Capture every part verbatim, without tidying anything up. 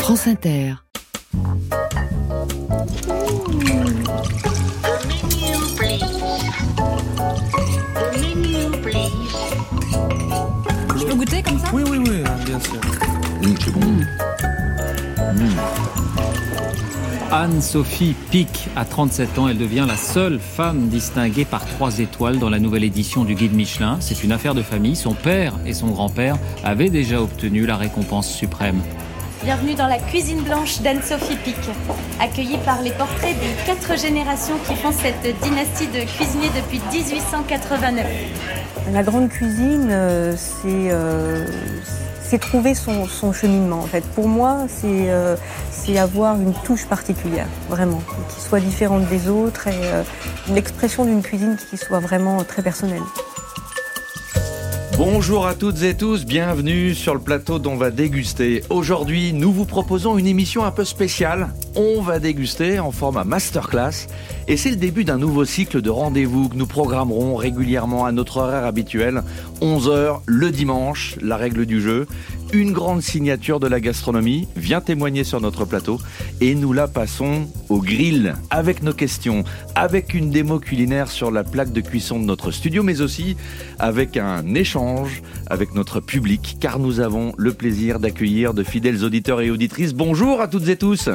France Inter. Je peux goûter comme ça ? Oui, oui, oui, bien sûr. Mmh, c'est bon. Mmh. Mmh. Anne-Sophie Pic a trente-sept ans. Elle devient la seule femme distinguée par trois étoiles dans la nouvelle édition du Guide Michelin. C'est une affaire de famille. Son père et son grand-père avaient déjà obtenu la récompense suprême. Bienvenue dans la cuisine blanche d'Anne-Sophie Pic, accueillie par les portraits des quatre générations qui font cette dynastie de cuisiniers depuis dix-huit cent quatre-vingt-neuf. La grande cuisine, euh, c'est, euh, c'est trouver son, son cheminement. En fait, pour moi, c'est, euh, c'est avoir une touche particulière, vraiment, qui soit différente des autres et euh, l'expression d'une cuisine qui soit vraiment très personnelle. Bonjour à toutes et tous, bienvenue sur le plateau d'On va déguster. Aujourd'hui, nous vous proposons une émission un peu spéciale. On va déguster en format masterclass. Et c'est le début d'un nouveau cycle de rendez-vous que nous programmerons régulièrement à notre horaire habituel. onze heures le dimanche, la règle du jeu. Une grande signature de la gastronomie vient témoigner sur notre plateau et nous la passons au grill avec nos questions, avec une démo culinaire sur la plaque de cuisson de notre studio, mais aussi avec un échange avec notre public, car nous avons le plaisir d'accueillir de fidèles auditeurs et auditrices. Bonjour à toutes et tous.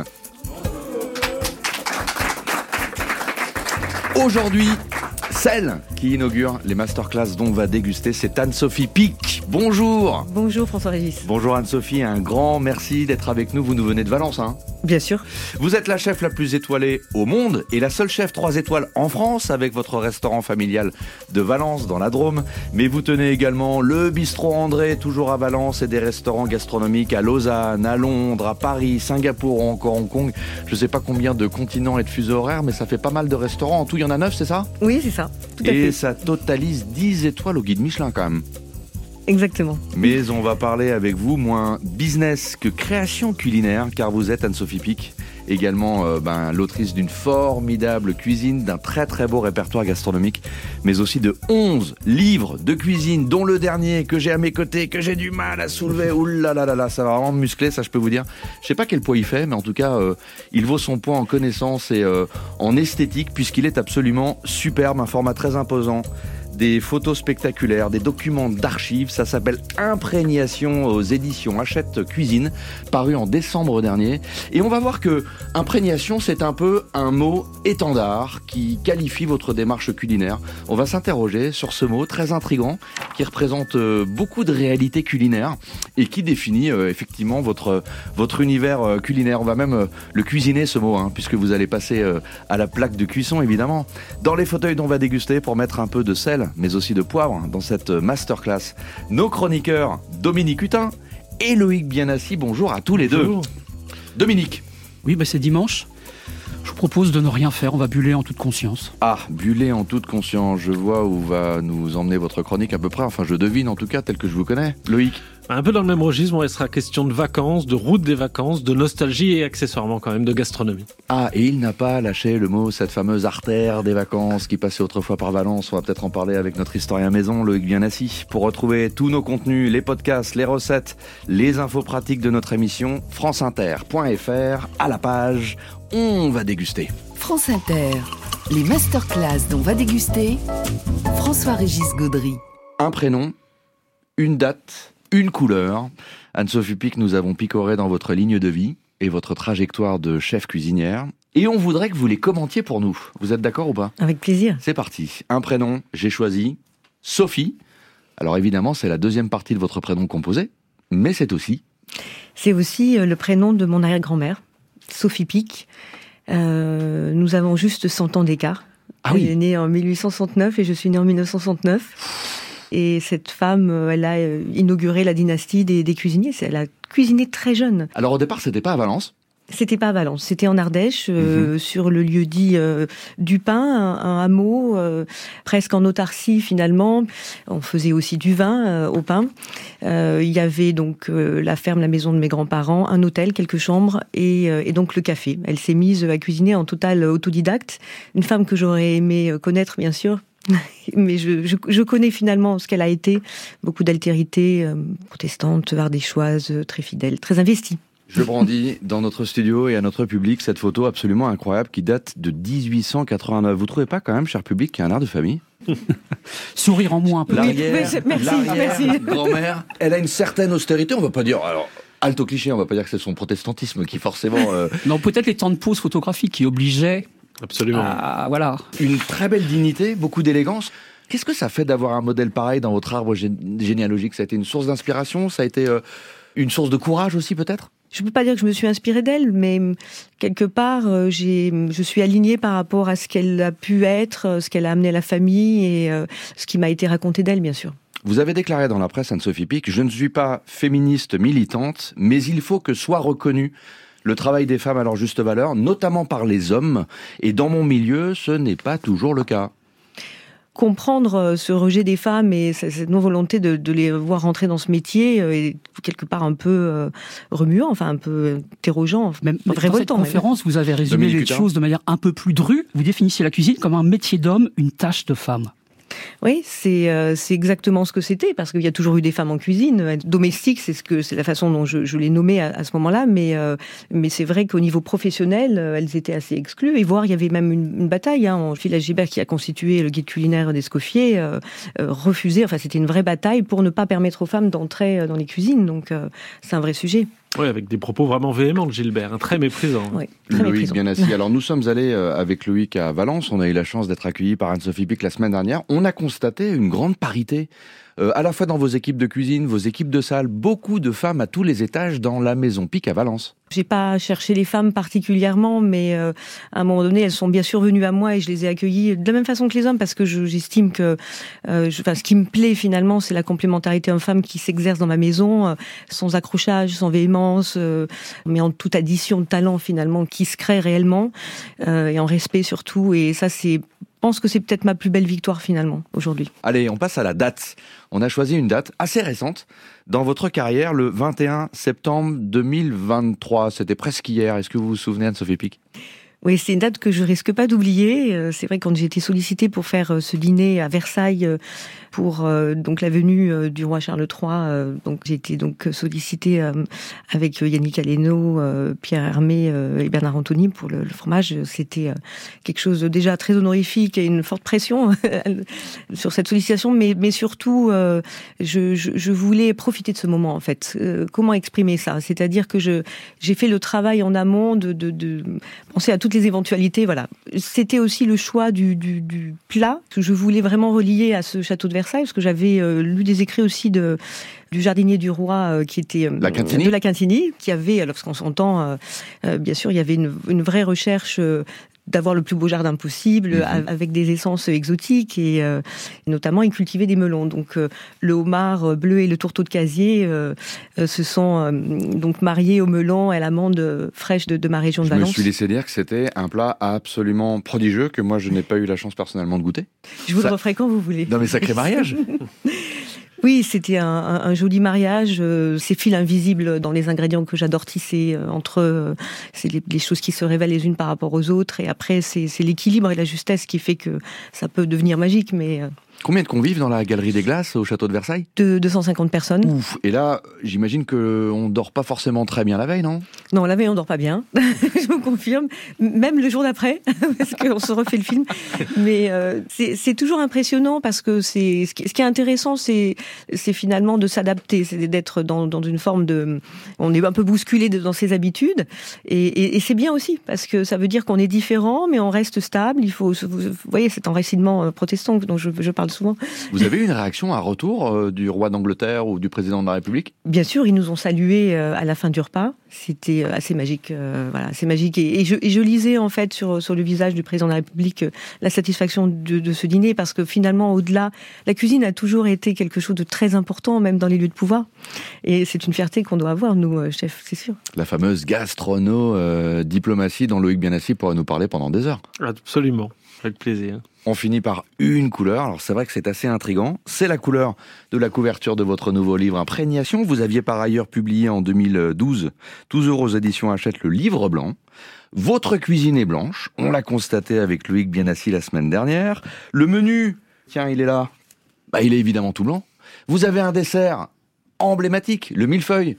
Aujourd'hui, celle qui inaugure les masterclass dont on va déguster, c'est Anne-Sophie Pic. Bonjour. Bonjour François-Régis. Bonjour Anne-Sophie, un grand merci d'être avec nous. Vous nous venez de Valence, hein ? Bien sûr. Vous êtes la chef la plus étoilée au monde et la seule chef trois étoiles en France avec votre restaurant familial de Valence dans la Drôme. Mais vous tenez également le bistrot André, toujours à Valence, et des restaurants gastronomiques à Lausanne, à Londres, à Paris, Singapour ou encore Hong Kong. Je ne sais pas combien de continents et de fuseaux horaires, mais ça fait pas mal de restaurants. En tout, il y en a neuf, c'est ça ? Oui, c'est ça. Tout à et fait. Ça totalise dix étoiles au guide Michelin quand même. Exactement. Mais on va parler avec vous moins business que création culinaire, car vous êtes Anne-Sophie Pic, également euh, ben, l'autrice d'une formidable cuisine, d'un très très beau répertoire gastronomique, mais aussi de onze livres de cuisine, dont le dernier que j'ai à mes côtés, que j'ai du mal à soulever. Ouh là là là là, ça va vraiment me muscler, ça je peux vous dire. Je sais pas quel poids il fait, mais en tout cas, euh, il vaut son poids en connaissance et euh, en esthétique, puisqu'il est absolument superbe, un format très imposant. Des photos spectaculaires, des documents d'archives, ça s'appelle Imprégnation aux éditions Hachette Cuisine, paru en décembre dernier. Et on va voir que imprégnation, c'est un peu un mot étendard qui qualifie votre démarche culinaire. On va s'interroger sur ce mot très intriguant qui représente beaucoup de réalités culinaires et qui définit euh, effectivement votre, votre univers euh, culinaire. On va même euh, le cuisiner ce mot, hein, puisque vous allez passer euh, à la plaque de cuisson évidemment. Dans les fauteuils dont on va déguster pour mettre un peu de sel, mais aussi de poivre dans cette masterclass. Nos chroniqueurs, Dominique Hutin et Loïc Bianassi, bonjour à tous les Bonjour. deux. Dominique. Oui, bah c'est dimanche. Je vous propose de ne rien faire, on va buller en toute conscience. Ah, buller en toute conscience, je vois où va nous emmener votre chronique à peu près, enfin je devine en tout cas tel que je vous connais. Loïc. Un peu dans le même registre, bon, il sera question de vacances, de route des vacances, de nostalgie et accessoirement quand même de gastronomie. Ah, et il n'a pas lâché le mot, cette fameuse artère des vacances qui passait autrefois par Valence. On va peut-être en parler avec notre historien maison, Loïc Bianassi. Pour retrouver tous nos contenus, les podcasts, les recettes, les infos pratiques de notre émission, franceinter point f r, à la page On va déguster. France Inter, les masterclass dont on va déguster, François-Régis Gaudry. Un prénom, une date, une couleur. Anne-Sophie Pic, nous avons picoré dans votre ligne de vie et votre trajectoire de chef cuisinière. Et on voudrait que vous les commentiez pour nous. Vous êtes d'accord ou pas ? Avec plaisir. C'est parti. Un prénom, j'ai choisi Sophie. Alors évidemment, c'est la deuxième partie de votre prénom composé, mais c'est aussi... C'est aussi le prénom de mon arrière-grand-mère, Sophie Pic. Euh, nous avons juste cent ans d'écart. Ah oui. Elle est née en mille huit cent soixante-neuf et je suis née en mille neuf cent soixante-neuf. Et cette femme, elle a inauguré la dynastie des, des cuisiniers. Elle a cuisiné très jeune. Alors au départ, c'était pas à Valence ? C'était pas à Valence, c'était en Ardèche, euh, mmh. sur le lieu dit euh, du Pin, un, un hameau euh, presque en autarcie finalement. On faisait aussi du vin euh, au Pin. Euh, il y avait donc euh, la ferme, la maison de mes grands-parents, un hôtel, quelques chambres et, euh, et donc le café. Elle s'est mise à cuisiner en total autodidacte. Une femme que j'aurais aimé connaître, bien sûr. Mais je, je, je connais finalement ce qu'elle a été. Beaucoup d'altérité, euh, protestante, ardéchoise, très fidèle, très investie. Je brandis dans notre studio et à notre public cette photo absolument incroyable qui date de dix-huit cent quatre-vingt-neuf. Vous trouvez pas quand même, cher public, qu'il y a un air de famille ? Sourire en moins un peu. L'arrière, Oui, merci, l'arrière merci. grand-mère, elle a une certaine austérité, on va pas dire... Alors, alto cliché, on va pas dire que c'est son protestantisme qui forcément... Euh, Non, peut-être les temps de pause photographiques qui obligeaient Absolument. à... Voilà. une très belle dignité, beaucoup d'élégance. Qu'est-ce que ça fait d'avoir un modèle pareil dans votre arbre gé- généalogique ? Ça a été une source d'inspiration ? Ça a été euh, une source de courage aussi peut-être ? Je ne peux pas dire que je me suis inspirée d'elle, mais quelque part, euh, j'ai, je suis alignée par rapport à ce qu'elle a pu être, euh, ce qu'elle a amené à la famille et euh, ce qui m'a été raconté d'elle, bien sûr. Vous avez déclaré dans la presse, Anne-Sophie Pic, je ne suis pas féministe militante, mais il faut que soit reconnu le travail des femmes à leur juste valeur, notamment par les hommes. Et dans mon milieu, ce n'est pas toujours le cas. Comprendre ce rejet des femmes et cette non-volonté de, de les voir rentrer dans ce métier est quelque part un peu euh, remuant, enfin un peu interrogeant, Même révoltant. dans cette conférence, vous avez résumé Dominique les Hutin. choses de manière un peu plus drue. Vous définissiez la cuisine comme un métier d'homme, une tâche de femme. Oui, c'est euh, c'est exactement ce que c'était, parce qu'il y a toujours eu des femmes en cuisine. Domestique, c'est ce que c'est la façon dont je, je l'ai nommée à, à ce moment-là, mais euh, mais c'est vrai qu'au niveau professionnel, euh, elles étaient assez exclues. Et voire, il y avait même une, une bataille. Hein, Phil Gilbert, qui a constitué le guide culinaire d'Escoffier, euh, euh, refusait. Enfin, c'était une vraie bataille pour ne pas permettre aux femmes d'entrer dans les cuisines. Donc, euh, c'est un vrai sujet. Oui, avec des propos vraiment véhéments de Gilbert, hein, très méprisants. Ouais, très Loïc méprisant. Bianassi. Alors nous sommes allés euh, avec Loïc à Valence, on a eu la chance d'être accueillis par Anne-Sophie Pic la semaine dernière. On a constaté une grande parité, euh, à la fois dans vos équipes de cuisine, vos équipes de salle, beaucoup de femmes à tous les étages dans la maison Pic à Valence. J'ai pas cherché les femmes particulièrement, mais euh, à un moment donné, elles sont bien sûr venues à moi et je les ai accueillies de la même façon que les hommes, parce que je, j'estime que, euh, je, enfin, ce qui me plaît finalement, c'est la complémentarité homme-femme qui s'exerce dans ma maison, euh, sans accrochage, sans véhémence, euh, mais en toute addition de talent finalement qui se crée réellement euh, et en respect surtout. Et ça, c'est, je pense que c'est peut-être ma plus belle victoire finalement aujourd'hui. Allez, on passe à la date. On a choisi une date assez récente dans votre carrière, le vingt et un septembre deux mille vingt-trois. C'était presque hier. Est-ce que vous vous souvenez, Anne-Sophie Pic ? Oui, c'est une date que je risque pas d'oublier. Euh, C'est vrai, quand j'ai été sollicitée pour faire euh, ce dîner à Versailles euh, pour euh, donc la venue euh, du roi Charles trois, euh, donc j'ai été donc sollicitée euh, avec Yannick Aleno, euh, Pierre Hermé euh, et Bernard Anthony pour le, le fromage. C'était euh, quelque chose de déjà très honorifique et une forte pression sur cette sollicitation, mais mais surtout euh, je, je je voulais profiter de ce moment en fait. Euh, comment exprimer ça ? C'est-à-dire que je j'ai fait le travail en amont de de, de penser à toutes les éventualités, voilà. C'était aussi le choix du, du, du plat que je voulais vraiment relier à ce château de Versailles, parce que j'avais euh, lu des écrits aussi de du jardinier du roi euh, qui était euh, La Quintini. de la Quintini, qui avait, alors parce qu'on s'entend, euh, euh, bien sûr, il y avait une, une vraie recherche euh, d'avoir le plus beau jardin possible, Mmh. avec des essences exotiques, et euh, notamment il cultivait des melons. Donc euh, le homard bleu et le tourteau de casier euh, euh, se sont euh, donc mariés au melon et à l'amande fraîche de, de ma région de Je me Valence. suis laissé dire que c'était un plat absolument prodigieux que moi je n'ai pas eu la chance personnellement de goûter. Je vous Ça- le referai quand vous voulez. Non mais sacré mariage. Oui, c'était un, un, un joli mariage. Euh, ces fils invisibles dans les ingrédients que j'adore tisser euh, entre euh, c'est les, les choses qui se révèlent les unes par rapport aux autres, et après c'est, c'est l'équilibre et la justesse qui fait que ça peut devenir magique. Mais euh, Combien de convives dans la galerie des glaces au château de Versailles ? de deux cent cinquante personnes. Ouf. Et là, j'imagine que on dort pas forcément très bien la veille, non ? Non, la veille on dort pas bien, je vous confirme. Même le jour d'après, parce qu'on se refait le film. Mais euh, c'est, c'est toujours impressionnant, parce que c'est ce qui, ce qui est intéressant, c'est, c'est finalement de s'adapter, c'est d'être dans, dans une forme de, on est un peu bousculé dans ses habitudes, et, et, et c'est bien aussi, parce que ça veut dire qu'on est différent, mais on reste stable. Il faut, vous voyez, cet enracinement protestant dont je, je parle souvent. Vous avez eu une réaction à retour euh, du roi d'Angleterre ou du président de la République ? Bien sûr, ils nous ont salués euh, à la fin du repas. C'était euh, assez magique, euh, voilà, assez magique. Et, et, je, et je lisais en fait sur sur le visage du président de la République euh, la satisfaction de, de ce dîner, parce que finalement, au-delà, la cuisine a toujours été quelque chose de très important, même dans les lieux de pouvoir. Et c'est une fierté qu'on doit avoir, nous, euh, chefs, c'est sûr. La fameuse gastrono-diplomatie dont Loïc Bianassi pourrait nous parler pendant des heures. Absolument, avec plaisir. On finit par une couleur, alors c'est vrai que c'est assez intriguant, c'est la couleur de la couverture de votre nouveau livre Imprégnation. Vous aviez par ailleurs publié en deux mille douze, douze euros aux éditions Hachette, le livre blanc. Votre cuisine est blanche, on l'a constaté avec Loïc Bianassi la semaine dernière. Le menu, tiens, il est là, bah, il est évidemment tout blanc. Vous avez un dessert emblématique, le millefeuille,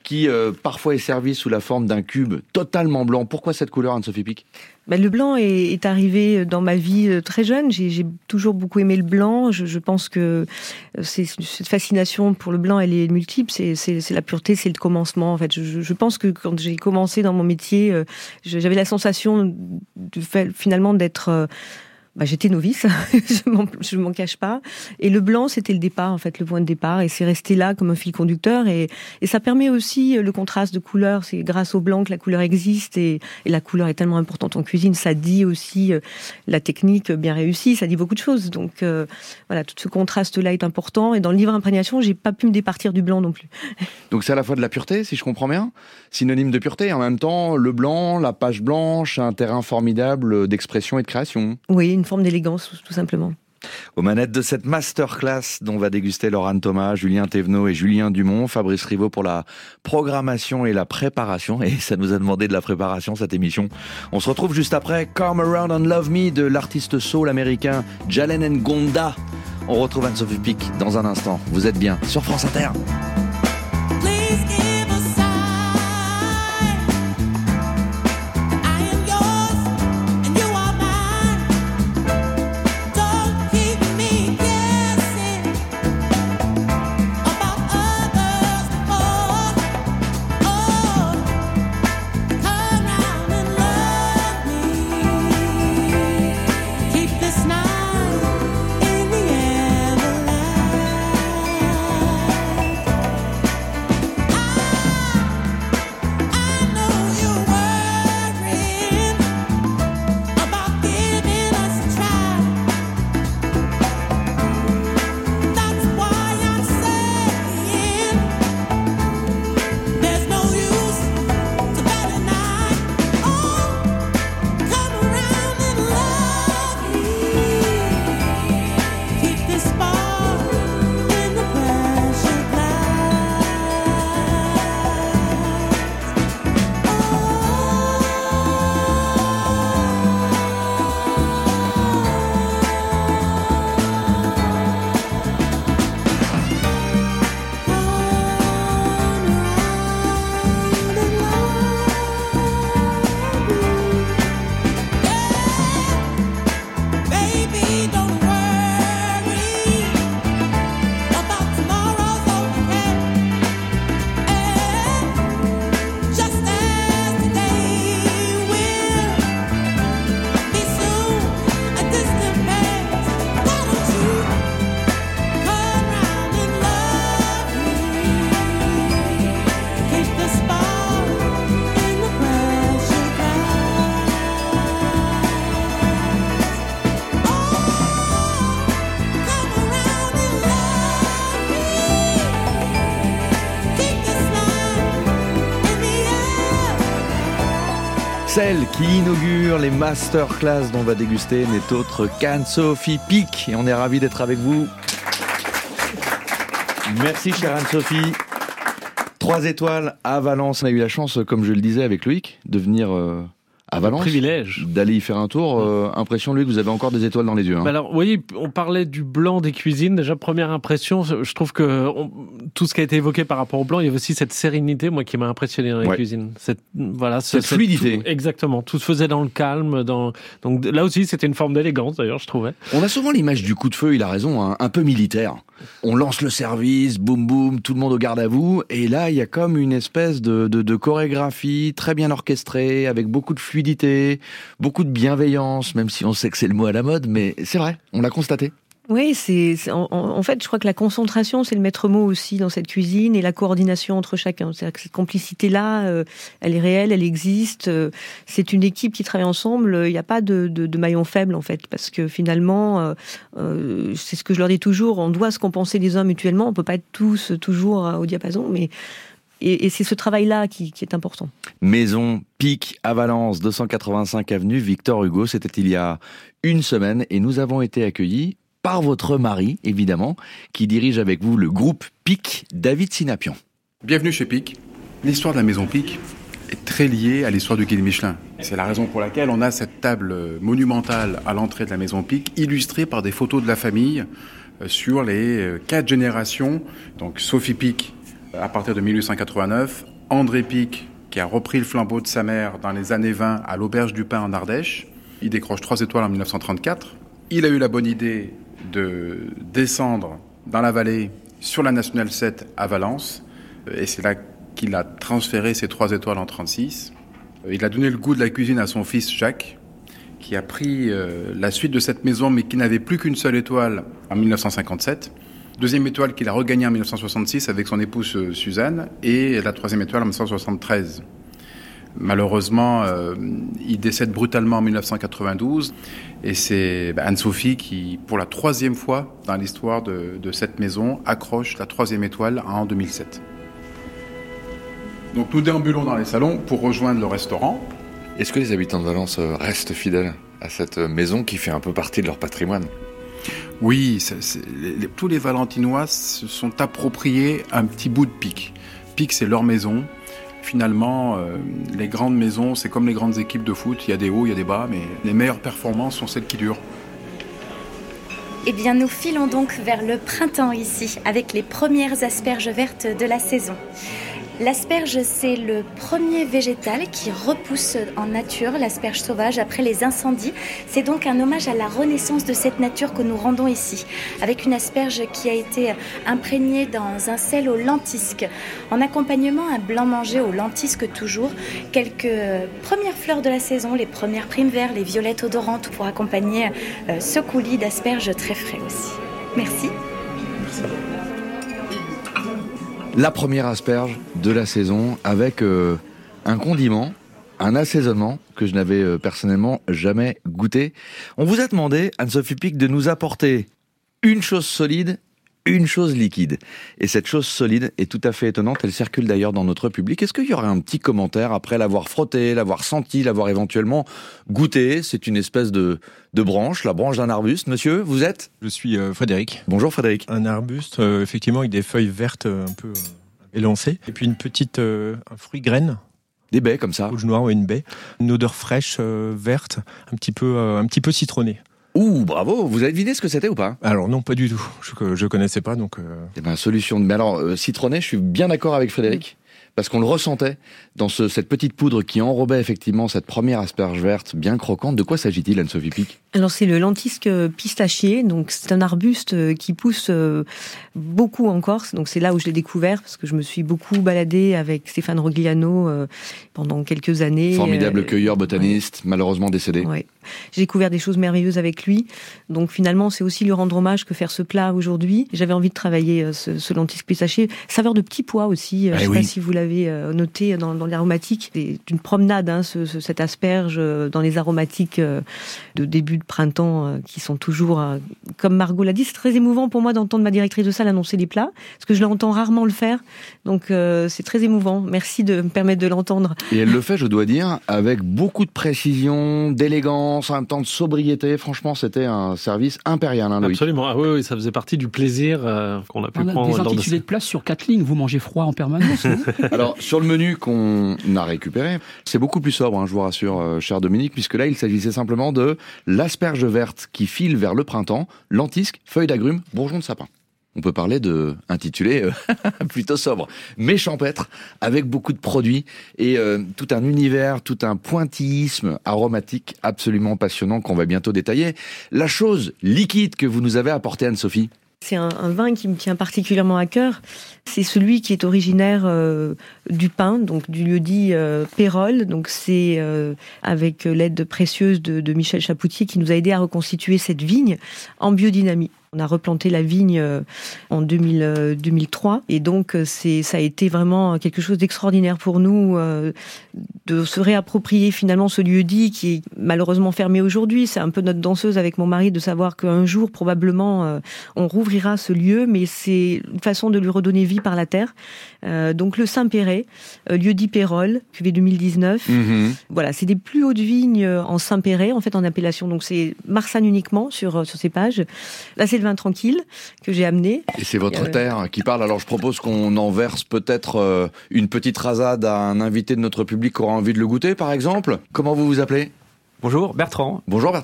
qui euh, parfois est servi sous la forme d'un cube totalement blanc. Pourquoi cette couleur, Anne-Sophie Pic ? Ben, le blanc est, est arrivé dans ma vie très jeune. J'ai, j'ai toujours beaucoup aimé le blanc. Je, je pense que c'est, cette fascination pour le blanc, elle est multiple. C'est, c'est, c'est la pureté, c'est le commencement. En fait, je, je pense que quand j'ai commencé dans mon métier, j'avais la sensation de, finalement d'être... Bah, j'étais novice, je m'en, je m'en cache pas. Et le blanc, c'était le départ, en fait, le point de départ. Et c'est resté là comme un fil conducteur. Et, et ça permet aussi le contraste de couleurs. C'est grâce au blanc que la couleur existe. Et, et la couleur est tellement importante en cuisine. Ça dit aussi euh, la technique bien réussie. Ça dit beaucoup de choses. Donc, euh, voilà, tout ce contraste-là est important. Et dans le livre Imprégnation, j'ai pas pu me départir du blanc non plus. Donc, c'est à la fois de la pureté, si je comprends bien. Synonyme de pureté. En même temps, le blanc, la page blanche, un terrain formidable d'expression et de création. Oui, une forme d'élégance, tout simplement. Aux manettes de cette masterclass dont va déguster Laurent Thomas, Julien Thévenot et Julien Dumont, Fabrice Rivaud pour la programmation et la préparation. Et ça nous a demandé de la préparation, cette émission. On se retrouve juste après Come Around and Love Me de l'artiste soul américain Jalen Ngonda. On retrouve Anne-Sophie Pic dans un instant. Vous êtes bien sur France Inter. Celle qui inaugure les masterclass dont on va déguster n'est autre qu'Anne-Sophie Pic. Et on est ravis d'être avec vous. Merci chère Anne-Sophie. Trois étoiles à Valence. On a eu la chance, comme je le disais avec Loïc, de venir euh, à Valence. Un privilège. D'aller y faire un tour. Euh, impression, Loïc, vous avez encore des étoiles dans les yeux. Hein. Bah alors, vous voyez, on parlait du blanc des cuisines. Déjà, première impression, je trouve que on, tout ce qui a été évoqué par rapport au blanc, il y avait aussi cette sérénité, moi, qui m'a impressionné dans les ouais. cuisines. Cette, voilà, ce, cette fluidité. Tout, exactement. Tout se faisait dans le calme. Dans, donc là aussi, c'était une forme d'élégance, d'ailleurs, je trouvais. On a souvent l'image du coup de feu, il a raison, hein, un peu militaire. On lance le service, boum boum, tout le monde au garde à vous. Et là, il y a comme une espèce de, de, de chorégraphie très bien orchestrée, avec beaucoup de fluidité, beaucoup de bienveillance, même si on sait que c'est le mot à la mode, mais c'est vrai, on l'a constaté. Oui, c'est, c'est en, en fait, je crois que la concentration, c'est le maître mot aussi dans cette cuisine, et la coordination entre chacun. C'est-à-dire que cette complicité-là, euh, elle est réelle, elle existe. Euh, c'est une équipe qui travaille ensemble. Il n'y a pas de, de, de maillon faible, en fait, parce que finalement, euh, euh, c'est ce que je leur dis toujours, on doit se compenser les uns mutuellement. On peut pas être tous toujours au diapason, mais Et, et c'est ce travail-là qui, qui est important. Maison Pic à Valence, deux cent quatre-vingt-cinq avenue Victor Hugo. C'était il y a une semaine et nous avons été accueillis par votre mari, évidemment, qui dirige avec vous le groupe Pic, David Sinapian. Bienvenue chez Pic. L'histoire de la Maison Pic est très liée à l'histoire du guide Michelin. C'est la raison pour laquelle on a cette table monumentale à l'entrée de la Maison Pic, illustrée par des photos de la famille sur les quatre générations. Donc Sophie Pic, à partir de mille huit cent quatre-vingt-neuf, André Pic, qui a repris le flambeau de sa mère dans les années vingt à l'Auberge du Pin en Ardèche. Il décroche trois étoiles en dix-neuf cent trente-quatre. Il a eu la bonne idée de descendre dans la vallée sur la Nationale sept à Valence. Et c'est là qu'il a transféré ses trois étoiles en trente-six. Il a donné le goût de la cuisine à son fils Jacques, qui a pris euh, la suite de cette maison, mais qui n'avait plus qu'une seule étoile en dix-neuf cent cinquante-sept. Deuxième étoile qu'il a regagnée en dix-neuf cent soixante-six avec son épouse euh, Suzanne, et la troisième étoile en dix-neuf cent soixante-treize. Malheureusement, euh, il décède brutalement en dix-neuf cent quatre-vingt-douze, et c'est bah, Anne-Sophie qui, pour la troisième fois dans l'histoire de, de cette maison, accroche la troisième étoile en deux mille sept. Donc nous déambulons dans les salons pour rejoindre le restaurant. Est-ce que les habitants de Valence restent fidèles à cette maison qui fait un peu partie de leur patrimoine ? Oui, c'est, c'est, les, tous les Valentinois se sont appropriés un petit bout de Pic. Pic, c'est leur maison. Finalement, euh, les grandes maisons, c'est comme les grandes équipes de foot. Il y a des hauts, il y a des bas, mais les meilleures performances sont celles qui durent. Eh bien, nous filons donc vers le printemps ici, avec les premières asperges vertes de la saison. L'asperge, c'est le premier végétal qui repousse en nature, l'asperge sauvage, après les incendies. C'est donc un hommage à la renaissance de cette nature que nous rendons ici, avec une asperge qui a été imprégnée dans un sel au lentisque. En accompagnement, un blanc mangé au lentisque toujours, quelques premières fleurs de la saison, les premières primes verts, les violettes odorantes pour accompagner ce coulis d'asperges très frais aussi. Merci. Merci. La première asperge de la saison avec euh, un condiment, un assaisonnement que je n'avais euh, personnellement jamais goûté. On vous a demandé, Anne-Sophie Pic, de nous apporter une chose solide, une chose liquide. Et cette chose solide est tout à fait étonnante, elle circule d'ailleurs dans notre public. Est-ce qu'il y aurait un petit commentaire après l'avoir frotté, l'avoir senti, l'avoir éventuellement goûté ? C'est une espèce de, de branche, la branche d'un arbuste. Monsieur, vous êtes ? Je suis euh, Frédéric. Bonjour Frédéric. Un arbuste, euh, effectivement, avec des feuilles vertes euh, un peu euh, élancées. Et puis une petite, euh, un fruit graine. Des baies comme ça. Rouge noir ou une baie. Une odeur fraîche, euh, verte, un petit peu, euh, un petit peu citronnée. Ouh, bravo. Vous avez deviné ce que c'était ou pas ? Alors non, pas du tout. Je, je connaissais pas, donc... Euh... Eh ben, solution. Mais alors, euh, citronné, je suis bien d'accord avec Frédéric. Parce qu'on le ressentait dans ce, cette petite poudre qui enrobait effectivement cette première asperge verte bien croquante. De quoi s'agit-il, Anne-Sophie Pic ? Alors c'est le lentisque pistachier, donc c'est un arbuste qui pousse beaucoup en Corse, donc c'est là où je l'ai découvert, parce que je me suis beaucoup baladée avec Stéphane Rogliano pendant quelques années. Formidable cueilleur botaniste, ouais. Malheureusement décédé. Ouais. J'ai découvert des choses merveilleuses avec lui, donc finalement c'est aussi lui rendre hommage que faire ce plat aujourd'hui. J'avais envie de travailler ce, ce lentisque pistachier, saveur de petits pois aussi, je ne sais oui. pas si vous l'avez noté dans, dans les aromatiques. C'est une promenade, hein, ce, ce, cette asperge dans les aromatiques de début de printemps qui sont toujours, comme Margot l'a dit, c'est très émouvant pour moi d'entendre ma directrice de salle annoncer les plats, parce que je l'entends rarement le faire, donc euh, c'est très émouvant. Merci de me permettre de l'entendre. Et elle le fait, je dois dire, avec beaucoup de précision, d'élégance, en même temps de sobriété. Franchement, c'était un service impérial, hein, Loïc. Absolument, ah, oui, oui, ça faisait partie du plaisir euh, qu'on a pu On a prendre. des intitulés de place sur quatre lignes, vous mangez froid en permanence. Alors, sur le menu qu'on a récupéré, c'est beaucoup plus sobre, hein, je vous rassure, euh, cher Dominique, puisque là, il s'agissait simplement de l'asperge verte qui file vers le printemps, lentisque, feuilles d'agrumes, bourgeons de sapin. On peut parler de intitulé euh, plutôt sobre, mais champêtre, avec beaucoup de produits et euh, tout un univers, tout un pointillisme aromatique absolument passionnant qu'on va bientôt détailler. La chose liquide que vous nous avez apportée, Anne-Sophie. C'est un, un vin qui me tient particulièrement à cœur. C'est celui qui est originaire euh, du Pin, donc du lieu-dit euh, Pérol. Donc c'est euh, avec l'aide précieuse de, de Michel Chapoutier qui nous a aidé à reconstituer cette vigne en biodynamie. On a replanté la vigne en deux mille, deux mille trois et donc c'est, ça a été vraiment quelque chose d'extraordinaire pour nous euh, de se réapproprier finalement ce lieu-dit qui est malheureusement fermé aujourd'hui. C'est un peu notre danseuse avec mon mari de savoir qu'un jour probablement euh, on rouvrira ce lieu, mais c'est une façon de lui redonner vie par la terre. Euh, donc le Saint-Péret, euh, lieu-dit Pérol, cuvée deux mille dix-neuf. Mmh. Voilà, c'est des plus hautes vignes en Saint-Péret, en fait en appellation. Donc c'est Marsanne uniquement sur sur ces pages. Là c'est vin tranquille que j'ai amené. Et c'est votre et euh... terre qui parle. Alors je propose qu'on en verse peut-être euh, une petite rasade à un invité de notre public qui aura envie de le goûter, par exemple. Comment vous vous appelez ? Bonjour, Bertrand. Bonjour Bertrand.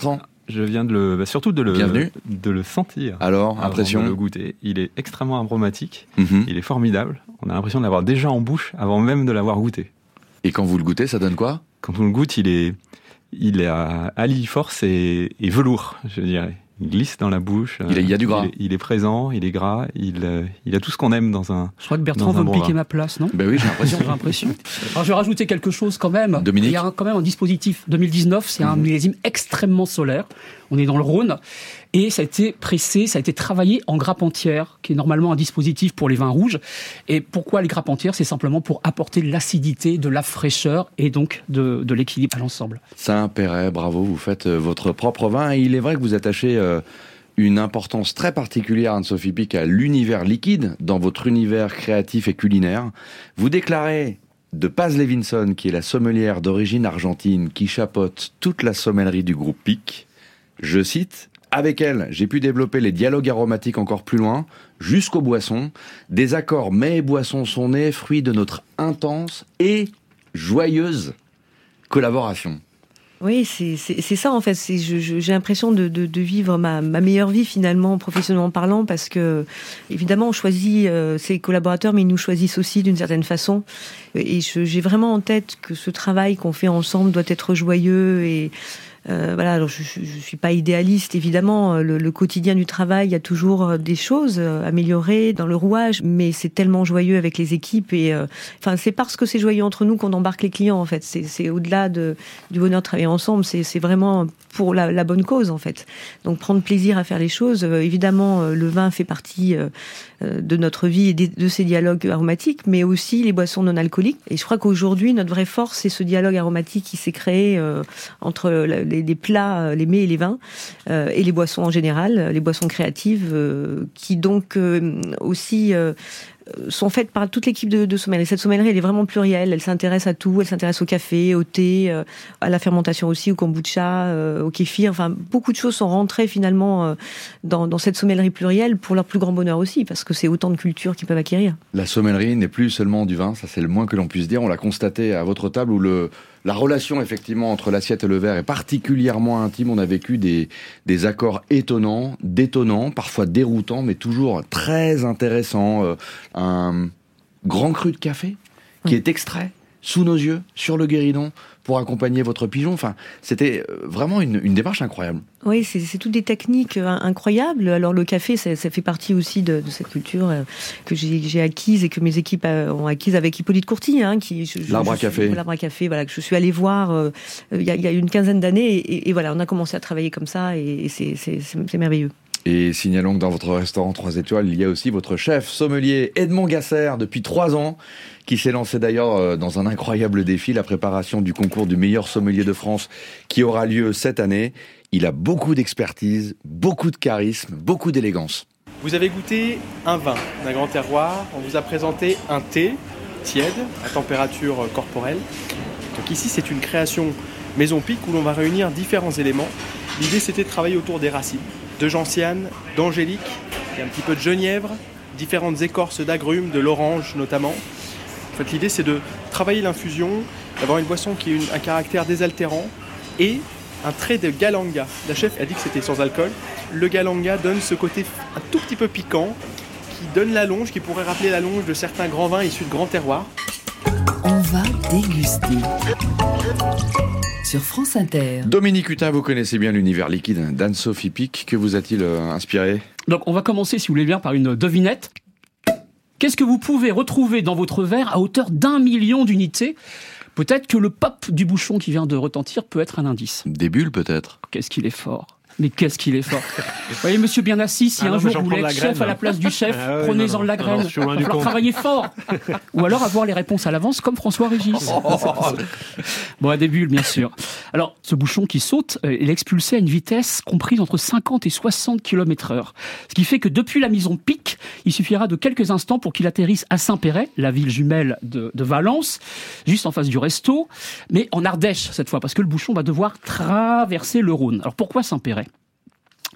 Je viens de le, bah surtout de le, Bienvenue. de le sentir. Alors, avant impression de le goûter. Il est extrêmement aromatique. Mm-hmm. Il est formidable. On a l'impression de l'avoir déjà en bouche avant même de l'avoir goûté. Et quand vous le goûtez, ça donne quoi ? Quand on le goûte, il est, il est à allie, force et, et velours, je dirais. Il glisse dans la bouche. Il, il y a du gras. Il est, il est présent, il est gras, il, euh, il a tout ce qu'on aime dans un. Je crois que Bertrand veut me piquer ma place, non ? Ben oui, j'ai l'impression. J'ai l'impression. Alors je vais rajouter quelque chose quand même. Dominique. Il y a un, quand même un dispositif. deux mille dix-neuf, c'est mmh. un millésime extrêmement solaire. On est dans le Rhône. Et ça a été pressé, ça a été travaillé en grappe entière, qui est normalement un dispositif pour les vins rouges. Et pourquoi les grappes entières ? C'est simplement pour apporter de l'acidité, de la fraîcheur et donc de, de l'équilibre à l'ensemble. Saint-Péret, bravo, vous faites votre propre vin. Et il est vrai que vous attachez euh, une importance très particulière, Anne-Sophie Pic, à l'univers liquide, dans votre univers créatif et culinaire. Vous déclarez de Paz Levinson, qui est la sommelière d'origine argentine, qui chapeaute toute la sommellerie du groupe Pic, je cite... Avec elle, j'ai pu développer les dialogues aromatiques encore plus loin, jusqu'aux boissons. Des accords mets et boissons sont nés, fruits de notre intense et joyeuse collaboration. Oui, c'est, c'est, c'est ça en fait. C'est, je, je, j'ai l'impression de, de, de vivre ma, ma meilleure vie finalement, professionnellement parlant, parce que évidemment on choisit euh, ses collaborateurs, mais ils nous choisissent aussi d'une certaine façon. Et je, j'ai vraiment en tête que ce travail qu'on fait ensemble doit être joyeux et Euh, voilà, alors je, je, je suis pas idéaliste évidemment. Le, le quotidien du travail, il y a toujours des choses améliorées dans le rouage, mais c'est tellement joyeux avec les équipes et euh, enfin c'est parce que c'est joyeux entre nous qu'on embarque les clients en fait. C'est, c'est au-delà de, du bonheur de travailler ensemble. C'est, c'est vraiment pour la, la bonne cause en fait. Donc prendre plaisir à faire les choses. Euh, évidemment, euh, le vin fait partie euh, de notre vie et de, de ces dialogues aromatiques, mais aussi les boissons non alcooliques. Et je crois qu'aujourd'hui notre vraie force, c'est ce dialogue aromatique qui s'est créé euh, entre la, les Les, plats, les mets et les vins, euh, et les boissons en général, les boissons créatives, euh, qui donc euh, aussi euh, sont faites par toute l'équipe de, de sommellerie. Cette sommellerie, elle est vraiment plurielle, elle s'intéresse à tout, elle s'intéresse au café, au thé, euh, à la fermentation aussi, au kombucha, euh, au kéfir, enfin beaucoup de choses sont rentrées finalement euh, dans, dans cette sommellerie plurielle pour leur plus grand bonheur aussi, parce que c'est autant de cultures qu'ils peuvent acquérir. La sommellerie n'est plus seulement du vin, ça c'est le moins que l'on puisse dire, on l'a constaté à votre table où le La relation, effectivement, entre l'assiette et le verre est particulièrement intime. On a vécu des, des accords étonnants, détonnants, parfois déroutants, mais toujours très intéressants. Euh, un grand cru de café qui est extrait sous nos yeux, sur le guéridon, pour accompagner votre pigeon. Enfin, c'était vraiment une, une démarche incroyable. Oui, c'est, c'est toutes des techniques incroyables. Alors le café, ça, ça fait partie aussi de, de cette culture que j'ai, j'ai acquise et que mes équipes ont acquise avec Hippolyte Courty, hein, qui je, je, l'arbre à je, café. L'arbre à café, voilà, que je suis allée voir euh, il, y a, il y a une quinzaine d'années, et, et voilà, on a commencé à travailler comme ça, et, et c'est, c'est, c'est, c'est merveilleux. Et signalons que dans votre restaurant trois étoiles, il y a aussi votre chef sommelier Edmond Gasser, depuis trois ans, qui s'est lancé d'ailleurs dans un incroyable défi, la préparation du concours du meilleur sommelier de France, qui aura lieu cette année. Il a beaucoup d'expertise, beaucoup de charisme, beaucoup d'élégance. Vous avez goûté un vin d'un grand terroir, on vous a présenté un thé tiède, à température corporelle. Donc ici, c'est une création Maison Pic où l'on va réunir différents éléments. L'idée, c'était de travailler autour des racines, de gentiane, d'angélique, et un petit peu de genièvre, différentes écorces d'agrumes, de l'orange notamment. En fait, l'idée, c'est de travailler l'infusion, d'avoir une boisson qui a une, un caractère désaltérant et un trait de galanga. La chef a dit que c'était sans alcool. Le galanga donne ce côté un tout petit peu piquant, qui donne la longe, qui pourrait rappeler la longe de certains grands vins issus de grands terroirs. On va déguster. Sur France Inter. Dominique Hutin, vous connaissez bien l'univers liquide d'Anne-Sophie Pic. Que vous a-t-il euh, inspiré ? Donc on va commencer, si vous voulez bien, par une devinette. Qu'est-ce que vous pouvez retrouver dans votre verre à hauteur d'un million d'unités ? Peut-être que le pop du bouchon qui vient de retentir peut être un indice. Des bulles peut-être ? Qu'est-ce qu'il est fort ? Mais qu'est-ce qu'il est fort. Vous voyez, monsieur bien assis, si ah un non, jour vous voulez être chef graine, à la place du chef, ah ouais, prenez-en non, non. la graine. Il va falloir travailler fort. Ou alors avoir les réponses à l'avance comme François Régis. Oh. Bon, à des bulles, bien sûr. Alors, ce bouchon qui saute, euh, il est expulsé à une vitesse comprise entre cinquante et soixante kilomètres heure. Ce qui fait que depuis la Maison Pic, il suffira de quelques instants pour qu'il atterrisse à Saint-Péret, la ville jumelle de, de Valence, juste en face du resto, mais en Ardèche cette fois, parce que le bouchon va devoir traverser le Rhône. Alors pourquoi Saint-Péret ?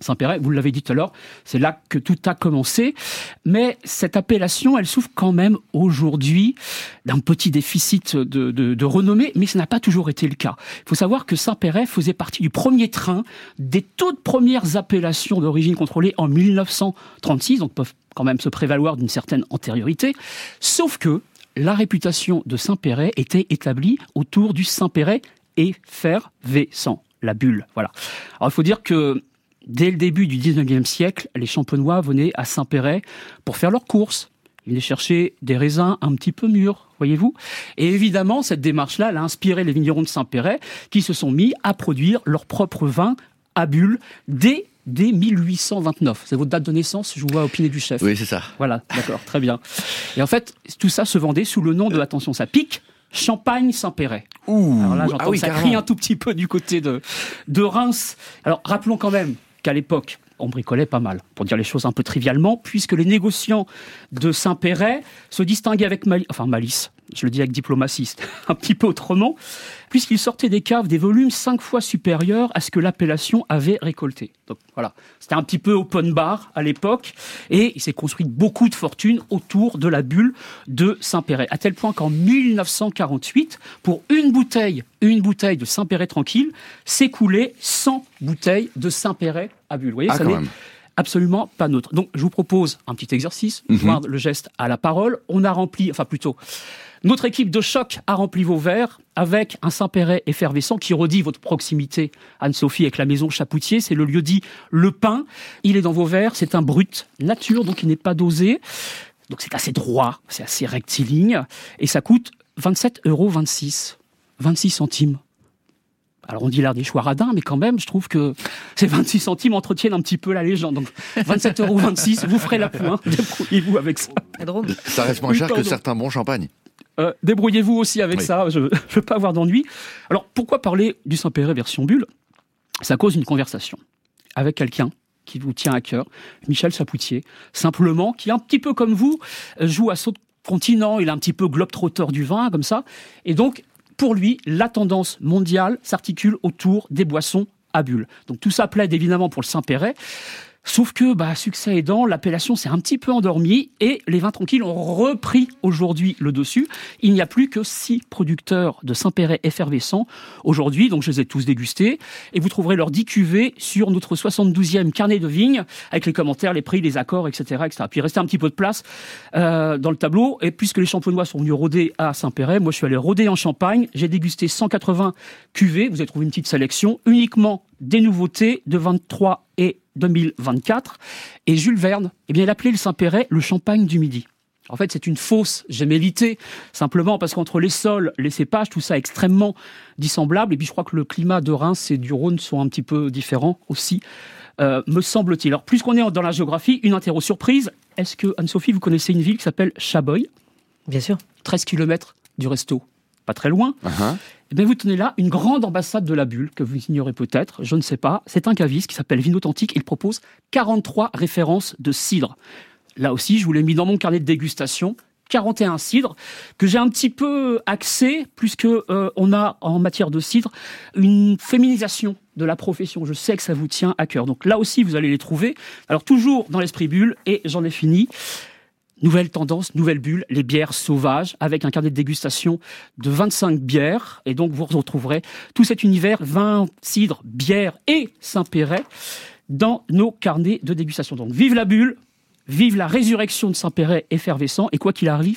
Saint-Péret, vous l'avez dit tout à l'heure, c'est là que tout a commencé. Mais cette appellation, elle souffre quand même aujourd'hui d'un petit déficit de, de, de renommée, mais ça n'a pas toujours été le cas. Il faut savoir que Saint-Péret faisait partie du premier train des toutes premières appellations d'origine contrôlée en mille neuf cent trente-six, donc peuvent quand même se prévaloir d'une certaine antériorité. Sauf que la réputation de Saint-Péret était établie autour du Saint-Péret effervescent, la bulle. Voilà. Alors il faut dire que dès le début du dix-neuvième siècle, les champenois venaient à Saint-Péret pour faire leurs courses. Ils venaient chercher des raisins un petit peu mûrs, voyez-vous. Et évidemment, cette démarche-là, elle a inspiré les vignerons de Saint-Péret qui se sont mis à produire leur propre vin à bulles dès, dès mille huit cent vingt-neuf. C'est votre date de naissance, je vous vois au pied du chef. Oui, c'est ça. Voilà, d'accord, très bien. Et en fait, tout ça se vendait sous le nom de, attention, ça pique, Champagne Saint-Péret. Ouh, alors là, j'entends ah oui, que ça carrément. crie un tout petit peu du côté de, de Reims. Alors, rappelons quand même qu'à l'époque, on bricolait pas mal, pour dire les choses un peu trivialement, puisque les négociants de Saint-Péret se distinguaient avec malice, enfin malice, je le dis avec diplomatie, un petit peu autrement, puisqu'ils sortaient des caves des volumes cinq fois supérieurs à ce que l'appellation avait récolté. Donc voilà, c'était un petit peu open bar à l'époque, et il s'est construit beaucoup de fortunes autour de la bulle de Saint-Péret, à tel point qu'en mille neuf cent quarante-huit, pour une bouteille, une bouteille de Saint-Péret tranquille, s'écoulait cent bouteilles de Saint-Péret à bulle. Vous voyez, Ah, ça quand n'est même. absolument pas neutre. Donc, je vous propose un petit exercice, Mhm. joindre le geste à la parole. On a rempli, enfin plutôt, notre équipe de choc a rempli vos verres avec un Saint-Péret effervescent qui redit votre proximité, Anne-Sophie, avec la maison Chapoutier. C'est le lieu dit Le Pin. Il est dans vos verres. C'est un brut nature, donc il n'est pas dosé. Donc, c'est assez droit, c'est assez rectiligne. Et ça coûte vingt-sept euros vingt-six. vingt-six centimes. Alors on dit l'art des choix radins, mais quand même, je trouve que ces vingt-six centimes entretiennent un petit peu la légende. Donc vingt-sept euros vingt-six, vous ferez la pointe, débrouillez-vous avec ça. Ça reste moins Oui, cher que pardon. certains bons champagnes. Euh, débrouillez-vous aussi avec Oui. ça, je ne veux pas avoir d'ennui. Alors pourquoi parler du Saint-Péret version bulle ? Ça cause une conversation avec quelqu'un qui vous tient à cœur, Michel Chapoutier, simplement, qui un petit peu comme vous, joue à saut de continent, il est un petit peu globe-trotteur du vin, comme ça, et donc pour lui, la tendance mondiale s'articule autour des boissons à bulles. Donc tout ça plaide évidemment pour le Saint-Péret. Sauf que, bah, succès aidant, l'appellation s'est un petit peu endormie et les vins tranquilles ont repris aujourd'hui le dessus. Il n'y a plus que six producteurs de Saint-Péret effervescents aujourd'hui, donc je les ai tous dégustés. Et vous trouverez leurs dix cuvées sur notre soixante-douzième carnet de vigne avec les commentaires, les prix, les accords, et cetera, et cetera. Puis il restait un petit peu de place euh, dans le tableau. Et puisque les champenois sont venus rôder à Saint-Péret, moi je suis allé rôder en Champagne. J'ai dégusté cent quatre-vingts cuvées. Vous avez trouvé une petite sélection uniquement des nouveautés de vingt-trois et deux mille vingt-quatre. Et Jules Verne, eh bien, il appelait le Saint-Péret le champagne du Midi. En fait, c'est une fausse gémellité, simplement parce qu'entre les sols, les cépages, tout ça est extrêmement dissemblable. Et puis, je crois que le climat de Reims et du Rhône sont un petit peu différents aussi, euh, me semble-t-il. Alors, puisqu'on est dans la géographie, une interro surprise. Est-ce que, Anne-Sophie, vous connaissez une ville qui s'appelle Chaboy ? Bien sûr. treize kilomètres du resto. Pas très loin. Uh-huh. Eh bien, vous tenez là une grande ambassade de la bulle, que vous ignorez peut-être, je ne sais pas. C'est un caviste qui s'appelle Vin Authentique. Il propose quarante-trois références de cidre. Là aussi, je vous l'ai mis dans mon carnet de dégustation. quarante et un cidres que j'ai un petit peu axé, puisque euh, on a en matière de cidre une féminisation de la profession. Je sais que ça vous tient à cœur. Donc là aussi, vous allez les trouver. Alors toujours dans l'esprit bulle, et j'en ai fini. Nouvelle tendance, nouvelle bulle, les bières sauvages, avec un carnet de dégustation de vingt-cinq bières. Et donc, vous retrouverez tout cet univers vin, cidre, bière et Saint-Péret dans nos carnets de dégustation. Donc, vive la bulle, vive la résurrection de Saint-Péret effervescent. Et quoi qu'il arrive,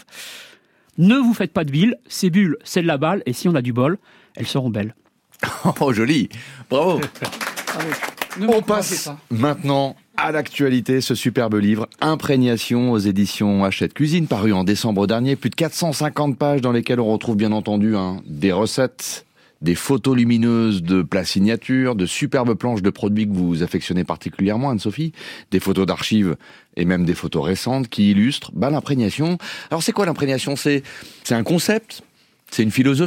ne vous faites pas de bile. Ces bulles, c'est de la balle. Et si on a du bol, elles seront belles. Oh, joli. Bravo. Ne On passe maintenant à l'actualité, ce superbe livre, Imprégnation aux éditions Hachette Cuisine, paru en décembre dernier. Plus de quatre cent cinquante pages dans lesquelles on retrouve bien entendu hein, des recettes, des photos lumineuses de plats signatures, de superbes planches de produits que vous affectionnez particulièrement, Anne-Sophie, des photos d'archives et même des photos récentes qui illustrent bah, l'imprégnation. Alors c'est quoi l'imprégnation ? C'est, c'est un concept ? C'est une philosophie ?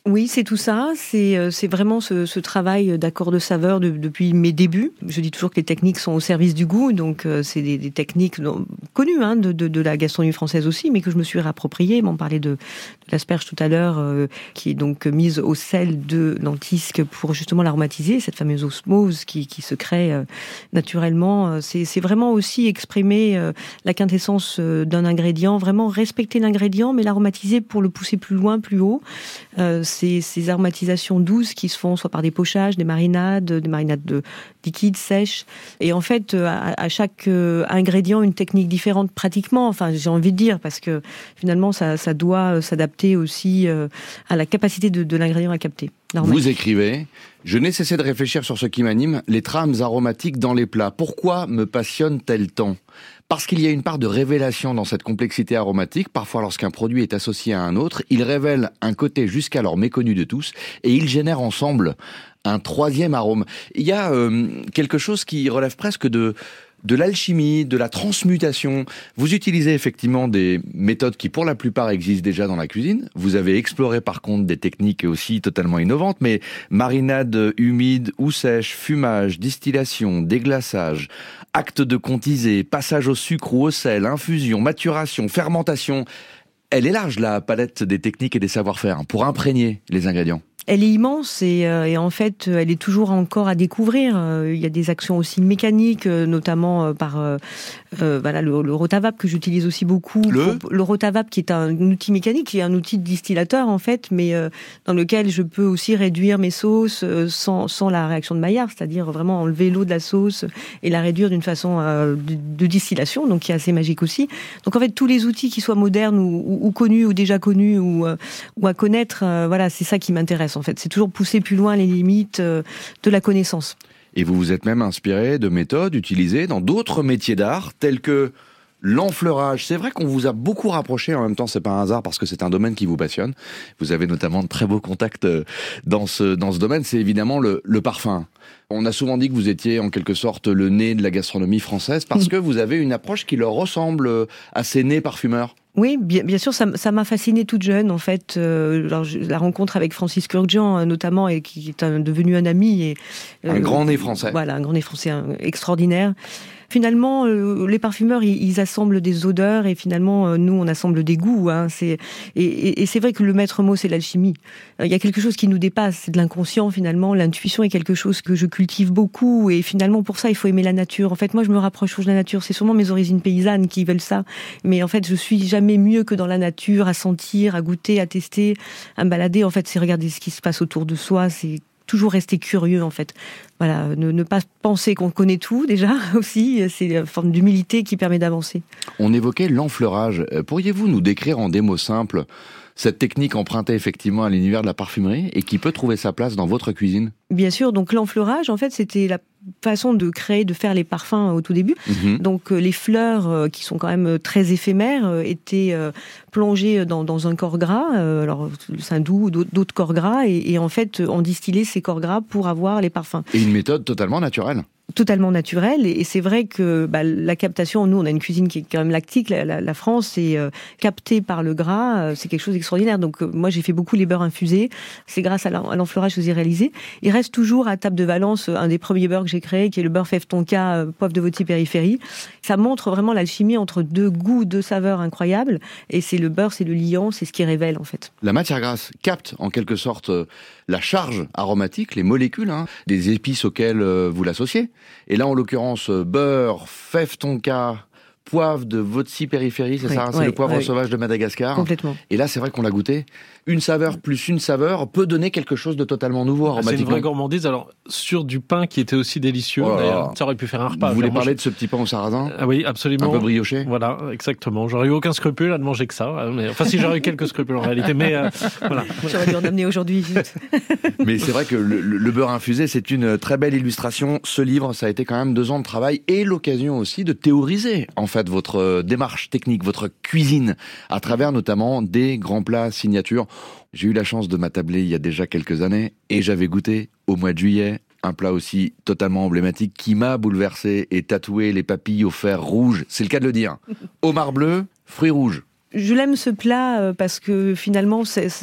Oui, c'est tout ça. C'est, c'est vraiment ce, ce travail d'accord de saveur de, depuis mes débuts. Je dis toujours que les techniques sont au service du goût, donc euh, c'est des, des techniques non, connues hein, de, de, de la gastronomie française aussi, mais que je me suis réappropriée. On parlait de, de l'asperge tout à l'heure, euh, qui est donc mise au sel de lentisque pour justement l'aromatiser, cette fameuse osmose qui, qui se crée euh, naturellement. C'est, c'est vraiment aussi exprimer euh, la quintessence euh, d'un ingrédient, vraiment respecter l'ingrédient, mais l'aromatiser pour le pousser plus loin, plus haut. Euh, Ces, ces aromatisations douces qui se font soit par des pochages, des marinades, des marinades de liquides, sèches. Et en fait, à, à chaque euh, ingrédient, une technique différente pratiquement. Enfin, j'ai envie de dire, parce que finalement, ça, ça doit s'adapter aussi euh, à la capacité de, de l'ingrédient à capter. Vous écrivez « Je n'ai cessé de réfléchir sur ce qui m'anime, les trames aromatiques dans les plats. Pourquoi me passionne-t-elle tant ? Parce qu'il y a une part de révélation dans cette complexité aromatique. Parfois, lorsqu'un produit est associé à un autre, il révèle un côté jusqu'alors méconnu de tous et ils génèrent ensemble un troisième arôme. » Il y a euh, quelque chose qui relève presque de... de l'alchimie, de la transmutation. Vous utilisez effectivement des méthodes qui pour la plupart existent déjà dans la cuisine. Vous avez exploré par contre des techniques aussi totalement innovantes, mais marinade humide ou sèche, fumage, distillation, déglaçage, acte de contisé, passage au sucre ou au sel, infusion, maturation, fermentation. Elle est large la palette des techniques et des savoir-faire pour imprégner les ingrédients. Elle est immense et, euh, et en fait, elle est toujours encore à découvrir. Euh, il y a des actions aussi mécaniques, euh, notamment euh, par euh, euh, voilà le, le rotavap que j'utilise aussi beaucoup. Le, pour, le rotavap qui est un outil mécanique, qui est un outil de distillateur en fait, mais euh, dans lequel je peux aussi réduire mes sauces euh, sans, sans la réaction de Maillard, c'est-à-dire vraiment enlever l'eau de la sauce et la réduire d'une façon euh, de, de distillation, donc qui est assez magique aussi. Donc en fait, tous les outils qui soient modernes ou, ou, ou connus ou déjà connus ou, euh, ou à connaître, euh, voilà, c'est ça qui m'intéresse. En fait, c'est toujours pousser plus loin les limites euh, de la connaissance. Et vous vous êtes même inspiré de méthodes utilisées dans d'autres métiers d'art, tels que l'enfleurage. C'est vrai qu'on vous a beaucoup rapproché, en même temps c'est pas un hasard parce que c'est un domaine qui vous passionne. Vous avez notamment de très beaux contacts dans ce, dans ce domaine, c'est évidemment le, le parfum. On a souvent dit que vous étiez en quelque sorte le nez de la gastronomie française parce que vous avez une approche qui leur ressemble à ces nez parfumeurs. Oui, bien, bien sûr, ça, ça m'a fascinée toute jeune, en fait. Euh, alors, je, la rencontre avec Francis Kurkdjian, notamment, et qui est un, devenu un ami. Et, euh, un grand nez français. Voilà, un grand nez français un, extraordinaire. Finalement, euh, les parfumeurs, ils, ils assemblent des odeurs et finalement, euh, nous, on assemble des goûts. Hein, c'est, et, et, et c'est vrai que le maître mot, c'est l'alchimie. Il y a quelque chose qui nous dépasse, c'est de l'inconscient finalement. L'intuition est quelque chose que je cultive beaucoup et finalement, pour ça, il faut aimer la nature. En fait, moi, je me rapproche toujours de la nature. C'est sûrement mes origines paysannes qui veulent ça. Mais en fait, je suis jamais mieux que dans la nature, à sentir, à goûter, à tester, à me balader. En fait, c'est regarder ce qui se passe autour de soi, c'est toujours rester curieux en fait. Voilà, ne, ne pas penser qu'on connaît tout déjà aussi, c'est une forme d'humilité qui permet d'avancer. On évoquait l'enfleurage. Pourriez-vous nous décrire en des mots simples cette technique empruntée effectivement à l'univers de la parfumerie et qui peut trouver sa place dans votre cuisine ? Bien sûr, donc l'enfleurage, en fait, c'était la façon de créer, de faire les parfums au tout début. Mmh. Donc euh, les fleurs, euh, qui sont quand même très éphémères, euh, étaient euh, plongées dans, dans un corps gras, euh, alors le saindoux ou d'autres corps gras, et, et en fait, on distillait ces corps gras pour avoir les parfums. Et une méthode totalement naturelle. Totalement naturel, et c'est vrai que bah, la captation, nous on a une cuisine qui est quand même lactique, la, la, la France est euh, captée par le gras, euh, c'est quelque chose d'extraordinaire. Donc euh, moi j'ai fait beaucoup les beurres infusés, c'est grâce à l'enfleurage que j'ai réalisé. Il reste toujours à table de Valence un des premiers beurres que j'ai créé, qui est le beurre Fève Tonka, euh, poivre de Vautier périphérie. Ça montre vraiment l'alchimie entre deux goûts, deux saveurs incroyables, et c'est le beurre, c'est le liant, c'est ce qui révèle en fait. La matière grasse capte en quelque sorte euh, la charge aromatique, les molécules, hein, des épices auxquelles euh, vous l'associez. Et là, en l'occurrence, beurre, fève tonka, poivre de Vautier périphérie, c'est oui, ça, c'est oui, le poivre oui. sauvage de Madagascar. Complètement. Et là, c'est vrai qu'on l'a goûté. Une saveur plus une saveur peut donner quelque chose de totalement nouveau aromatiquement. C'est une vraie gourmandise. Alors, sur du pain qui était aussi délicieux, oh d'ailleurs, ça aurait pu faire un repas. Vous voulez Alors, parler je... de ce petit pain au sarrasin ? Ah oui, absolument. Un peu brioché ? Voilà, exactement. J'aurais eu aucun scrupule à ne manger que ça. Mais... Enfin, si j'aurais eu quelques scrupules en réalité, mais euh, voilà. J'aurais dû en amener aujourd'hui. Mais c'est vrai que le, le beurre infusé, c'est une très belle illustration. Ce livre, ça a été quand même deux ans de travail et l'occasion aussi de théoriser, en fait, votre démarche technique, votre cuisine, à travers notamment des grands plats signatures. J'ai eu la chance de m'attabler il y a déjà quelques années et j'avais goûté au mois de juillet un plat aussi totalement emblématique qui m'a bouleversé et tatoué les papilles au fer rouge. C'est le cas de le dire. Homard bleu, fruits rouges. Je l'aime ce plat parce que finalement, c'est, ça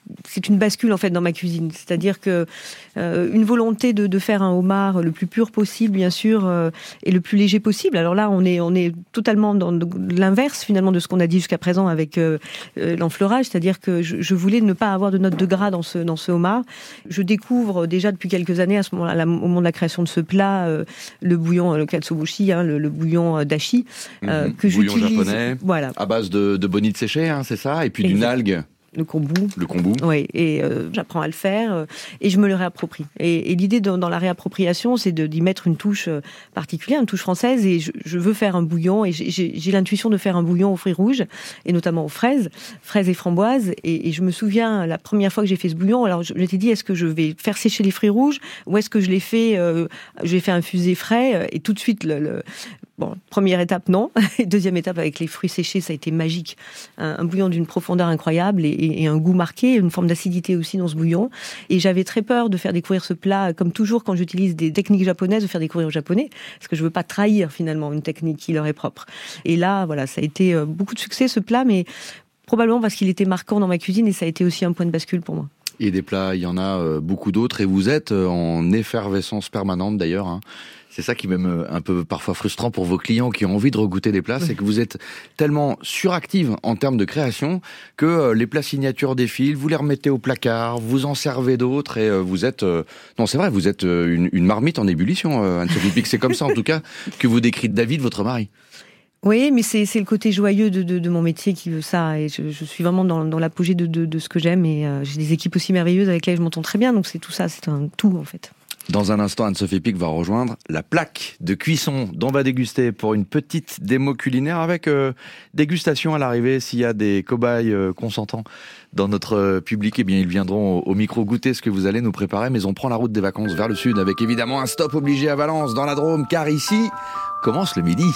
c'est une bascule en fait dans ma cuisine. C'est-à-dire que euh, une volonté de, de faire un homard le plus pur possible, bien sûr, euh, et le plus léger possible. Alors là, on est, on est totalement dans l'inverse finalement de ce qu'on a dit jusqu'à présent avec euh, l'enfleurage. C'est-à-dire que je, je voulais ne pas avoir de note de gras dans ce, dans ce homard. Je découvre déjà depuis quelques années, à ce moment-là, au moment de la création de ce plat, euh, le bouillon, le katsuobushi, hein, le, le bouillon dashi, euh, mmh, que bouillon j'utilise. Japonais, voilà. À base de, de bonite séchée, hein, c'est ça, et puis exact. D'une algue. Le kombu. Le kombu. Oui, et euh, j'apprends à le faire euh, et je me le réapproprie. Et, et l'idée dans, dans la réappropriation, c'est de, d'y mettre une touche particulière, une touche française. Et je, je veux faire un bouillon et j'ai, j'ai, j'ai l'intuition de faire un bouillon aux fruits rouges et notamment aux fraises, fraises et framboises. Et, et je me souviens la première fois que j'ai fait ce bouillon, alors je m'étais dit est-ce que je vais faire sécher les fruits rouges ou est-ce que je les fais, euh, je les fais infuser frais et tout de suite le, le Bon, première étape, non. Deuxième étape, avec les fruits séchés, ça a été magique. Un, un bouillon d'une profondeur incroyable et, et, et un goût marqué, une forme d'acidité aussi dans ce bouillon. Et j'avais très peur de faire découvrir ce plat, comme toujours quand j'utilise des techniques japonaises, de faire découvrir aux Japonais, parce que je veux pas trahir finalement une technique qui leur est propre. Et là, voilà, ça a été beaucoup de succès ce plat, mais probablement parce qu'il était marquant dans ma cuisine et ça a été aussi un point de bascule pour moi. Et des plats, il y en a beaucoup d'autres et vous êtes en effervescence permanente d'ailleurs, hein. C'est ça qui est même un peu parfois frustrant pour vos clients qui ont envie de regoûter des plats, c'est que vous êtes tellement suractive en termes de création que les plats signatures défilent, vous les remettez au placard, vous en servez d'autres et vous êtes... Non, c'est vrai, vous êtes une, une marmite en ébullition, Anne-Sophie Pic. C'est comme ça en tout cas que vous décrite David, votre mari. Oui, mais c'est, c'est le côté joyeux de, de, de mon métier qui veut ça. Et je, je suis vraiment dans, dans l'apogée de, de, de ce que j'aime. Et euh, j'ai des équipes aussi merveilleuses avec lesquelles je m'entends très bien. Donc c'est tout ça, c'est un tout en fait. Dans un instant, Anne-Sophie Pic va rejoindre la plaque de cuisson dont on va déguster pour une petite démo culinaire avec euh, dégustation à l'arrivée. S'il y a des cobayes euh, consentants dans notre public, eh bien ils viendront au, au micro goûter ce que vous allez nous préparer. Mais on prend la route des vacances vers le sud avec évidemment un stop obligé à Valence dans la Drôme, car ici commence le midi.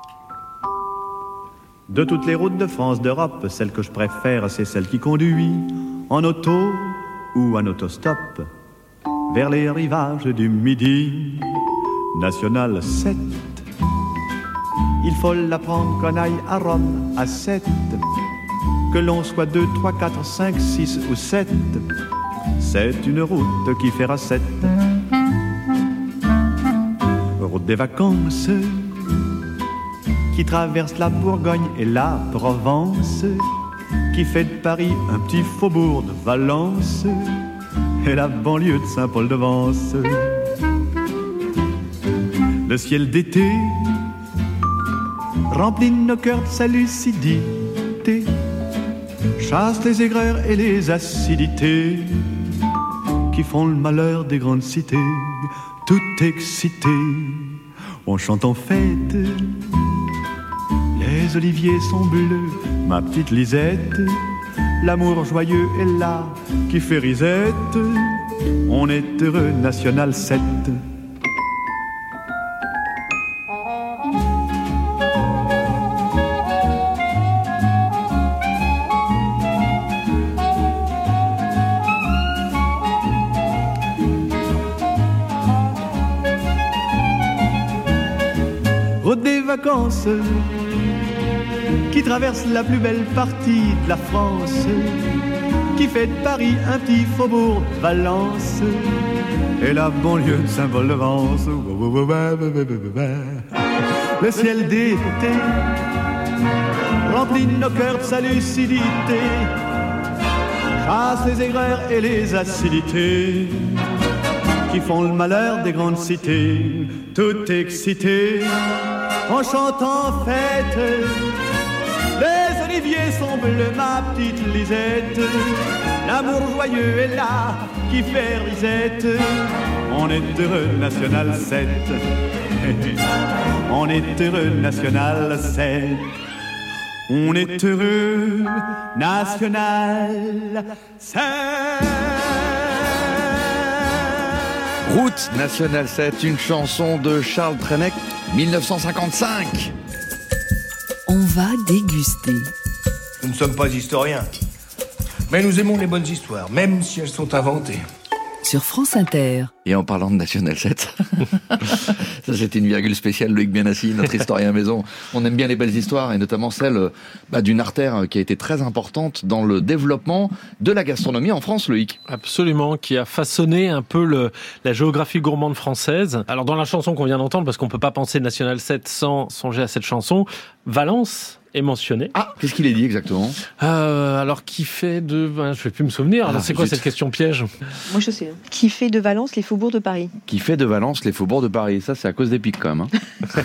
De toutes les routes de France, d'Europe, celle que je préfère, c'est celle qui conduit en auto ou en autostop vers les rivages du Midi. National sept. Il faut la prendre qu'on aille à Rome à sept. Que l'on soit deux, trois, quatre, cinq, six ou sept. C'est une route qui fera sept. Route des vacances qui traverse la Bourgogne et la Provence, qui fait de Paris un petit faubourg de Valence et la banlieue de Saint-Paul-de-Vence. Le ciel d'été remplit nos cœurs de sa lucidité, chasse les aigreurs et les acidités qui font le malheur des grandes cités. Tout excité, on chante en fête. Les oliviers sont bleus, ma petite Lisette. L'amour joyeux est là, qui fait risette. On est heureux, National sept. Route des vacances qui traverse la plus belle partie de la France, qui fait de Paris un petit faubourg de Valence et la banlieue de Saint-Paul-de-Vence. Le ciel d'été remplit nos cœurs de sa lucidité, chasse les aigreurs et les acidités qui font le malheur des grandes cités. Tout excité, on chante en fête. Les oliviers sont bleus, ma petite Lisette. L'amour joyeux est là, qui fait risette. On est heureux, National sept. On est heureux, National sept. On est heureux, National sept. Route National sept, une chanson de Charles Trenet, dix-neuf cent cinquante-cinq. On va déguster. Nous ne sommes pas historiens, mais nous aimons les bonnes histoires, même si elles sont inventées. sur France Inter. Et en parlant de National sept, ça c'était une virgule spéciale, Loïc Bianassi, notre historien maison. On aime bien les belles histoires, et notamment celle bah, d'une artère qui a été très importante dans le développement de la gastronomie en France, Loïc. Absolument, qui a façonné un peu le, la géographie gourmande française. Alors dans la chanson qu'on vient d'entendre, parce qu'on peut pas penser National sept sans songer à cette chanson, Valence est mentionné. Ah, qu'est-ce qu'il est dit exactement ? euh, Alors, qui fait de... Ben, je ne vais plus me souvenir. Ah, alors, c'est quoi zut. Cette question piège ? Moi, je sais. Hein. Qui fait de Valence les faubourgs de Paris ? Qui fait de Valence les faubourgs de Paris ? Ça, c'est à cause des pics, quand même. Hein.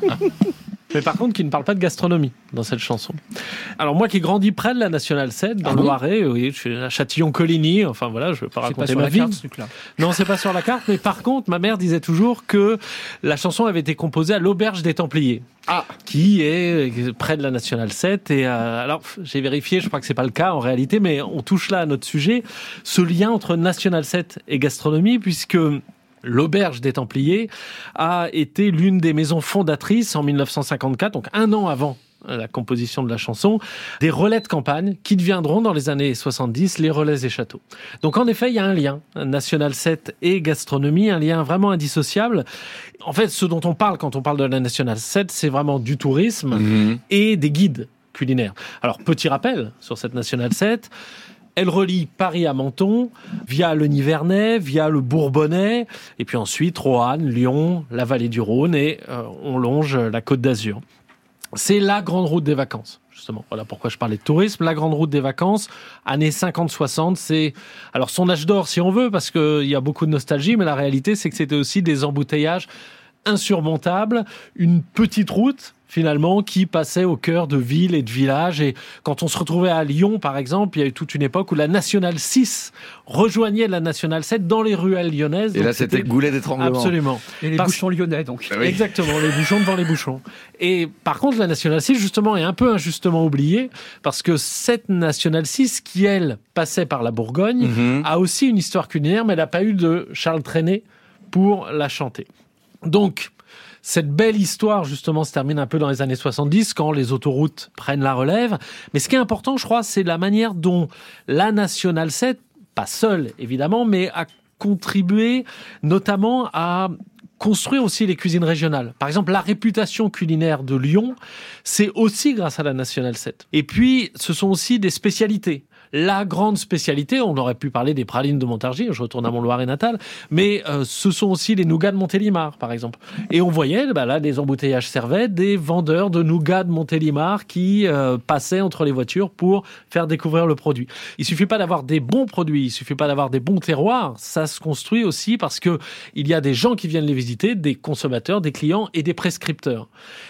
Mais par contre, qui ne parle pas de gastronomie dans cette chanson. Alors moi qui grandis près de la National sept, dans ah le bon Loiret, oui, je suis à Châtillon-Coligny, enfin voilà, je ne vais pas c'est raconter pas ma vie. Carte, ce truc-là. Non, c'est pas sur la carte, mais par contre, ma mère disait toujours que la chanson avait été composée à l'Auberge des Templiers, ah. qui est près de la National sept. Et euh, alors, j'ai vérifié, je crois que c'est pas le cas en réalité, mais on touche là à notre sujet, ce lien entre National sept et gastronomie, puisque l'Auberge des Templiers a été l'une des maisons fondatrices en mille neuf cent cinquante-quatre, donc un an avant la composition de la chanson, des relais de campagne qui deviendront dans les années soixante-dix les relais et châteaux. Donc en effet, il y a un lien, National sept et gastronomie, un lien vraiment indissociable. En fait, ce dont on parle quand on parle de la National sept, c'est vraiment du tourisme mmh. et des guides culinaires. Alors, petit rappel sur cette National sept, elle relie Paris à Menton, via le Nivernais, via le Bourbonnais, et puis ensuite Roanne, Lyon, la vallée du Rhône, et euh, on longe la Côte d'Azur. C'est la grande route des vacances, justement. Voilà pourquoi je parlais de tourisme. La grande route des vacances, années cinquante soixante, c'est alors son âge d'or si on veut, parce qu'il y a beaucoup de nostalgie, mais la réalité c'est que c'était aussi des embouteillages insurmontables, une petite route finalement, qui passait au cœur de villes et de villages. Et quand on se retrouvait à Lyon, par exemple, il y a eu toute une époque où la National six rejoignait la National sept dans les ruelles lyonnaises. Et donc là, c'était, c'était goulet d'étranglement. Absolument. Et les Parce... bouchons lyonnais, donc. Oui. Exactement, les bouchons devant les bouchons. Et par contre, la National six, justement, est un peu injustement oubliée, parce que cette National six, qui, elle, passait par la Bourgogne, mm-hmm. a aussi une histoire culinaire, mais elle n'a pas eu de Charles Trenet pour la chanter. Donc, cette belle histoire, justement, se termine un peu dans les années soixante-dix, quand les autoroutes prennent la relève. Mais ce qui est important, je crois, c'est la manière dont la National sept, pas seule, évidemment, mais a contribué notamment à construire aussi les cuisines régionales. Par exemple, la réputation culinaire de Lyon, c'est aussi grâce à la National sept. Et puis, ce sont aussi des spécialités. La grande spécialité, on aurait pu parler des pralines de Montargis, je retourne à mon Loiret natal, mais euh, ce sont aussi les nougats de Montélimar, par exemple. Et on voyait, bah là, des embouteillages servaient des vendeurs de nougats de Montélimar qui euh, passaient entre les voitures pour faire découvrir le produit. Il suffit pas d'avoir des bons produits, il suffit pas d'avoir des bons terroirs, ça se construit aussi parce que il y a des gens qui viennent les visiter, des consommateurs, des clients et des prescripteurs.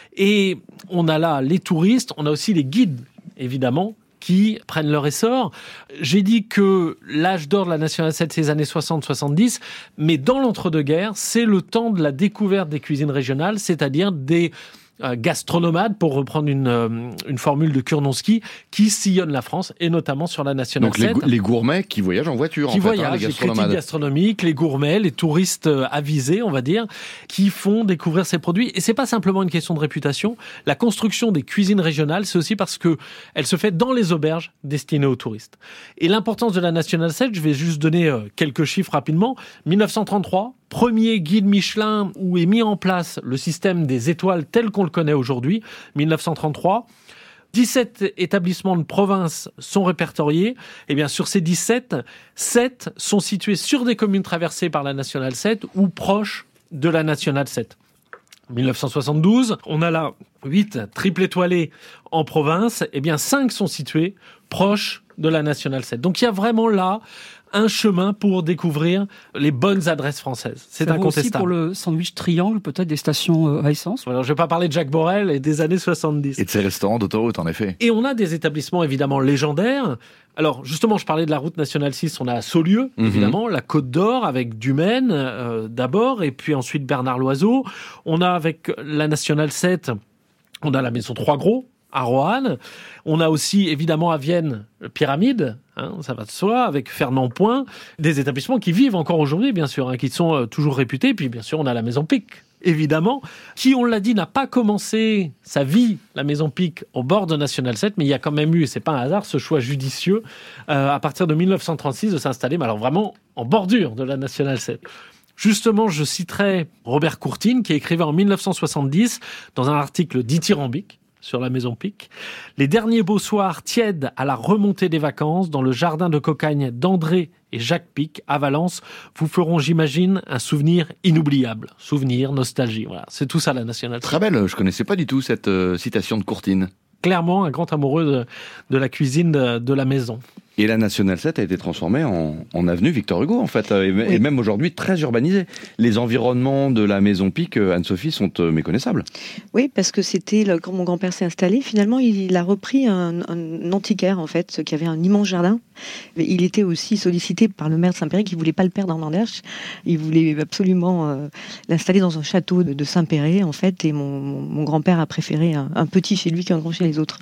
Et on a là les touristes, on a aussi les guides, évidemment, qui prennent leur essor. J'ai dit que l'âge d'or de la National sept, c'est les années soixante soixante-dix, mais dans l'entre-deux-guerres, c'est le temps de la découverte des cuisines régionales, c'est-à-dire des euh, gastronomades, pour reprendre une, euh, une formule de Kurnonski, qui sillonnent la France, et notamment sur la National Donc sept. Donc les, les gourmets qui voyagent en voiture, qui en voyagent, fait, hein, les, les critiques gastronomiques, les gourmets, les touristes euh, avisés, on va dire, qui font découvrir ces produits. Et c'est pas simplement une question de réputation. La construction des cuisines régionales, c'est aussi parce que elle se fait dans les auberges destinées aux touristes. Et l'importance de la National sept, je vais juste donner euh, quelques chiffres rapidement. mille neuf cent trente-trois, premier guide Michelin où est mis en place le système des étoiles tel qu'on le connaît aujourd'hui, mille neuf cent trente-trois. dix-sept établissements de province sont répertoriés. Et bien, sur ces dix-sept, sept sont situés sur des communes traversées par la National sept ou proches de la National sept. mille neuf cent soixante-douze, on a là huit triple étoilés en province. Et bien, cinq sont situés proches de la National sept. Donc, il y a vraiment là un chemin pour découvrir les bonnes adresses françaises. C'est ça incontestable. Aussi pour le sandwich triangle, peut-être des stations à essence. Alors, je ne vais pas parler de Jacques Borel et des années soixante-dix. Et de ces restaurants d'autoroute, en effet. Et on a des établissements évidemment légendaires. Alors, justement, je parlais de la route nationale six, on a Saulieu, mm-hmm. évidemment, la Côte d'Or avec Dumaine, euh, d'abord, et puis ensuite Bernard Loiseau. On a avec la National sept, on a la maison Trois Gros, à Roanne. On a aussi, évidemment, à Vienne, Pyramide, hein, ça va de soi, avec Fernand Point, des établissements qui vivent encore aujourd'hui, bien sûr, hein, qui sont euh, toujours réputés. Puis, bien sûr, on a la Maison Pic, évidemment, qui, on l'a dit, n'a pas commencé sa vie, la Maison Pic, au bord de National sept, mais il y a quand même eu, et c'est pas un hasard, ce choix judicieux, euh, à partir de dix-neuf cent trente-six, de s'installer, mais alors vraiment en bordure de la National sept. Justement, je citerai Robert Courtine, qui écrivait en dix-neuf cent soixante-dix, dans un article dithyrambique sur la Maison Pic, « Les derniers beaux soirs tièdes à la remontée des vacances, dans le jardin de cocagne d'André et Jacques Pic, à Valence, vous feront, j'imagine, un souvenir inoubliable. » Souvenir, nostalgie, voilà. C'est tout ça, la National sept. Très belle, je connaissais pas du tout cette euh, citation de Courtine. Clairement, un grand amoureux de, de la cuisine de, de la maison. Et la National sept a été transformée en, en avenue Victor Hugo, en fait, et, oui. et même aujourd'hui très urbanisée. Les environnements de la Maison Pic, Anne-Sophie, sont méconnaissables. Oui, parce que c'était, le, quand mon grand-père s'est installé, finalement, il, il a repris un, un antiquaire, en fait, qui avait un immense jardin. Il était aussi sollicité par le maire de Saint-Péray, qui ne voulait pas le perdre en Ardèche. Il voulait absolument euh, l'installer dans un château de, de Saint-Péray, en fait, et mon, mon, mon grand-père a préféré un, un petit chez lui qu'un grand chez les autres.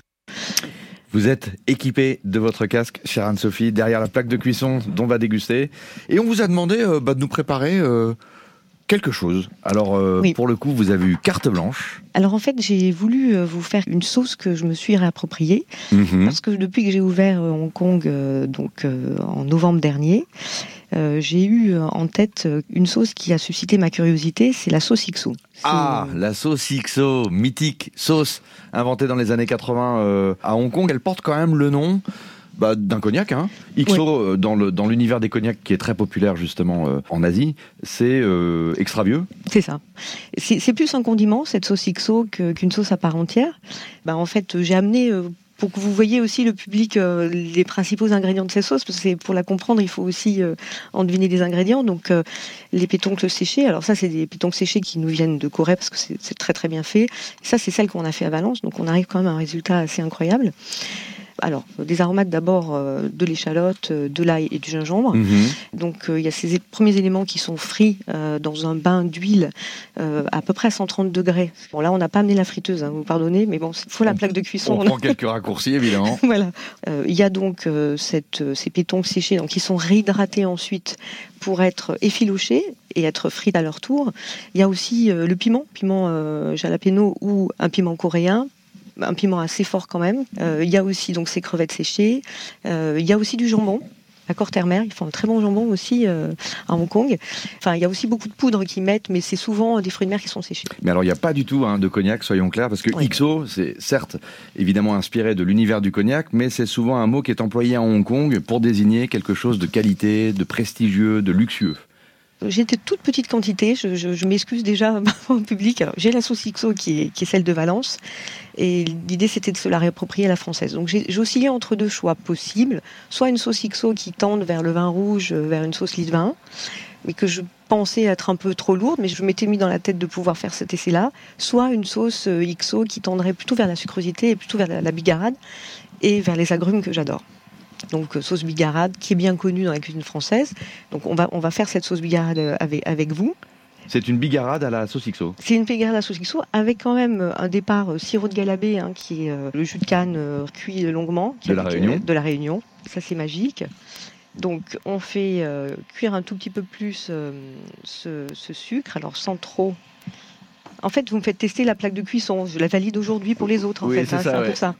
Vous êtes équipé de votre casque, chère Anne-Sophie, derrière la plaque de cuisson dont on va déguster. Et on vous a demandé euh, bah, de nous préparer euh, quelque chose. Alors, euh, oui. Pour le coup, vous avez eu carte blanche. Alors, en fait, j'ai voulu euh, vous faire une sauce que je me suis réappropriée. Mmh. Parce que depuis que j'ai ouvert euh, Hong Kong, euh, donc euh, en novembre dernier, Euh, j'ai eu en tête une sauce qui a suscité ma curiosité, c'est la sauce X O. C'est... Ah, la sauce X O, mythique sauce inventée dans les années quatre-vingts euh, à Hong Kong. Elle porte quand même le nom bah, d'un cognac. Hein. X O, oui. euh, dans, le, dans l'univers des cognacs qui est très populaire justement euh, en Asie, c'est euh, extra vieux. C'est ça. C'est, c'est plus un condiment, cette sauce X O, que, qu'une sauce à part entière. Bah, en fait, j'ai amené... Euh, pour que vous voyez aussi le public, euh, les principaux ingrédients de ces sauces, parce que c'est, pour la comprendre, il faut aussi euh, en deviner des ingrédients. Donc, euh, les pétoncles séchés. Alors ça, c'est des pétoncles séchés qui nous viennent de Corée, parce que c'est, c'est très très bien fait. Ça, c'est celle qu'on a fait à Valence, donc on arrive quand même à un résultat assez incroyable. Alors, des aromates d'abord, euh, de l'échalote, euh, de l'ail et du gingembre. Mmh. Donc, il euh, y a ces é- premiers éléments qui sont frits euh, dans un bain d'huile euh, à peu près à cent trente degrés. Bon, là, on n'a pas amené la friteuse, hein, vous pardonnez, mais bon, il faut la plaque de cuisson. On, on prend a... quelques raccourcis, évidemment. Voilà. Il euh, y a donc euh, cette, euh, ces pétoncles séchés donc, qui sont réhydratés ensuite pour être effilochés et être frits à leur tour. Il y a aussi euh, le piment, piment euh, jalapeno ou un piment coréen, un piment assez fort quand même. Il euh, y a aussi donc ces crevettes séchées. Il euh, y a aussi du jambon. À Cortermer, ils font un très bon jambon aussi euh, à Hong Kong. Enfin, il y a aussi beaucoup de poudre qu'ils mettent, mais c'est souvent des fruits de mer qui sont séchés. Mais alors, il n'y a pas du tout hein, de cognac, soyons clairs, parce que oui. X O, c'est certes évidemment inspiré de l'univers du cognac, mais c'est souvent un mot qui est employé à Hong Kong pour désigner quelque chose de qualité, de prestigieux, de luxueux. J'ai de toute petite quantité, je, je, je m'excuse déjà au public. Alors, j'ai la sauce X O qui est, qui est celle de Valence, et l'idée c'était de se la réapproprier à la française. Donc j'ai, j'ai oscillé entre deux choix possibles, soit une sauce X O qui tende vers le vin rouge, vers une sauce lit de vin, mais que je pensais être un peu trop lourde, mais je m'étais mis dans la tête de pouvoir faire cet essai-là, soit une sauce X O qui tendrait plutôt vers la sucrosité et plutôt vers la, la bigarade et vers les agrumes que j'adore. Donc sauce bigarade qui est bien connue dans la cuisine française. Donc on va, on va faire cette sauce bigarade avec, avec vous. C'est une bigarade à la sauce X O. C'est une bigarade à la sauce X O avec quand même un départ euh, sirop de galabé, hein, qui est euh, le jus de canne euh, cuit longuement. Qui de la Réunion. Euh, de la Réunion. Ça c'est magique. Donc on fait euh, cuire un tout petit peu plus euh, ce, ce sucre, alors sans trop. En fait, vous me faites tester la plaque de cuisson. Je la valide aujourd'hui pour les autres. En oui, fait, c'est, hein, ça, c'est un ouais. peu ça.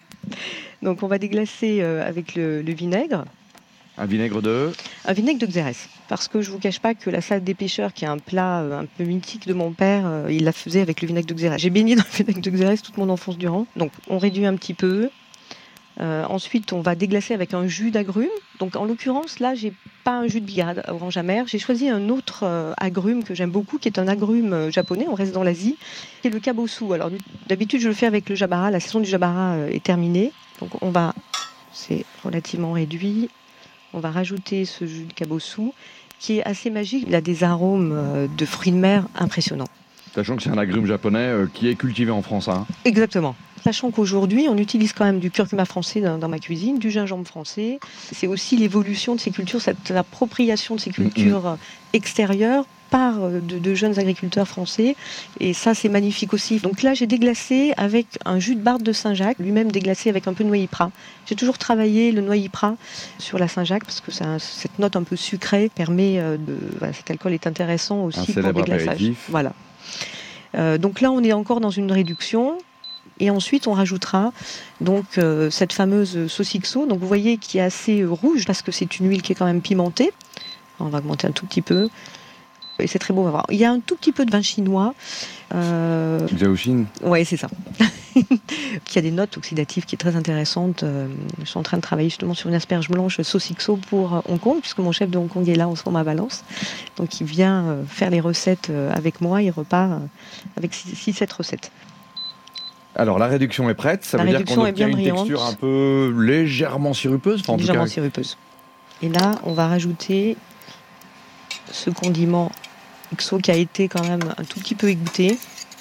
Donc on va déglacer euh, avec le, le vinaigre. Un vinaigre de Un vinaigre de Xérès. Parce que je ne vous cache pas que la salade des pêcheurs, qui est un plat euh, un peu mythique de mon père, euh, il la faisait avec le vinaigre de Xérès. J'ai baigné dans le vinaigre de Xérès toute mon enfance durant. Donc on réduit un petit peu. Euh, ensuite, on va déglacer avec un jus d'agrumes. Donc en l'occurrence, là, j'ai pas un jus de bigarade orange amère. J'ai choisi un autre euh, agrume que j'aime beaucoup, qui est un agrume euh, japonais. On reste dans l'Asie. C'est le kabosu. Alors d'habitude, je le fais avec le jabara. La saison du jabara euh, est terminée. Donc on va, c'est relativement réduit. On va rajouter ce jus de kabosu qui est assez magique. Il a des arômes euh, de fruits de mer impressionnants. Sachant que c'est un agrume japonais euh, qui est cultivé en France. Hein. Exactement. Sachant qu'aujourd'hui, on utilise quand même du curcuma français dans, dans ma cuisine, du gingembre français. C'est aussi l'évolution de ces cultures, cette appropriation de ces cultures mmh. extérieures par de, de jeunes agriculteurs français. Et ça, c'est magnifique aussi. Donc là, j'ai déglacé avec un jus de barbe de Saint-Jacques, lui-même déglacé avec un peu de noix Ypres. J'ai toujours travaillé le noix Ypres sur la Saint-Jacques parce que ça, cette note un peu sucrée permet de... Voilà, cet alcool est intéressant aussi un pour le déglaçage. Apéritif. Voilà. Euh, donc là, on est encore dans une réduction. Et ensuite, on rajoutera donc euh, cette fameuse sauce X O. Donc vous voyez qui est assez rouge parce que c'est une huile qui est quand même pimentée. On va augmenter un tout petit peu. Et c'est très beau à voir. Il y a un tout petit peu de vin chinois. Euh... Zhaoxin. Oui, c'est ça. Qui a des notes oxydatives qui est très intéressante. Euh, je suis en train de travailler justement sur une asperge blanche sauce X O pour Hong Kong, puisque mon chef de Hong Kong est là en ce moment à Valence. Donc il vient euh, faire les recettes euh, avec moi. Il repart euh, avec six sept recettes. Alors la réduction est prête. Ça la veut dire qu'on obtient une brillante. texture un peu légèrement sirupeuse. Enfin, en légèrement tout cas... sirupeuse. Et là, on va rajouter ce condiment X O qui a été quand même un tout petit peu égoutté.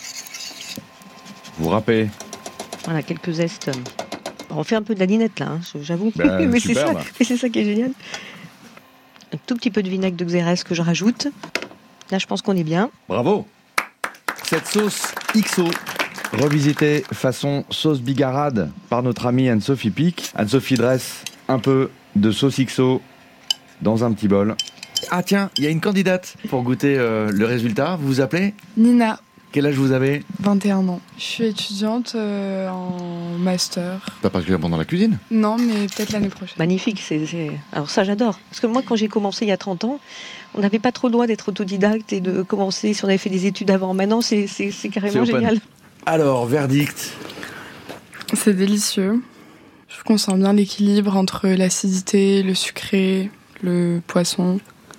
Vous râpez. Voilà, quelques zestes. On fait un peu de la linette là, hein, j'avoue. Ben, mais, c'est ça, bah. mais c'est ça qui est génial. Un tout petit peu de vinaigre de Xérès que je rajoute. Là, je pense qu'on est bien. Bravo. Cette sauce X O, revisitée façon sauce bigarade par notre amie Anne-Sophie Pic. Anne-Sophie dresse un peu de sauce X O dans un petit bol. Ah tiens, il y a une candidate pour goûter euh, le résultat. Vous vous appelez ? Nina. Quel âge vous avez ? vingt et un ans. Je suis étudiante euh, en master. Pas particulièrement dans la cuisine ? Non, mais peut-être l'année prochaine. Magnifique. C'est, c'est... Alors ça, j'adore. Parce que moi, quand j'ai commencé il y a trente ans, on n'avait pas trop le droit d'être autodidacte et de commencer si on avait fait des études avant. Maintenant, c'est, c'est, c'est carrément c'est génial. Alors, verdict ? C'est délicieux. Je trouve qu'on sent bien l'équilibre entre l'acidité, le sucré, le poisson.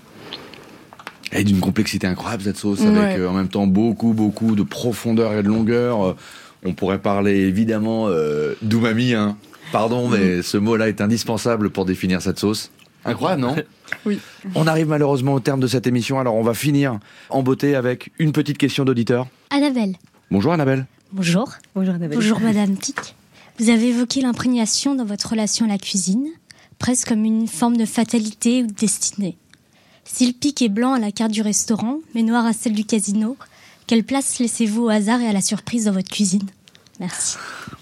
Et d'une complexité incroyable cette sauce, ouais. avec euh, en même temps beaucoup, beaucoup de profondeur et de longueur. Euh, on pourrait parler évidemment euh, d'umami, hein. Pardon, mais mm. ce mot-là est indispensable pour définir cette sauce. Incroyable, non ? Oui. On arrive malheureusement au terme de cette émission, alors on va finir en beauté avec une petite question d'auditeur. Annabelle. Bonjour Annabelle. Bonjour. Bonjour Annabelle. Bonjour Madame Pic. Vous avez évoqué l'imprégnation dans votre relation à la cuisine, presque comme une forme de fatalité ou de destinée. Si le pic est blanc à la carte du restaurant, mais noir à celle du casino, quelle place laissez-vous au hasard et à la surprise dans votre cuisine ? Merci.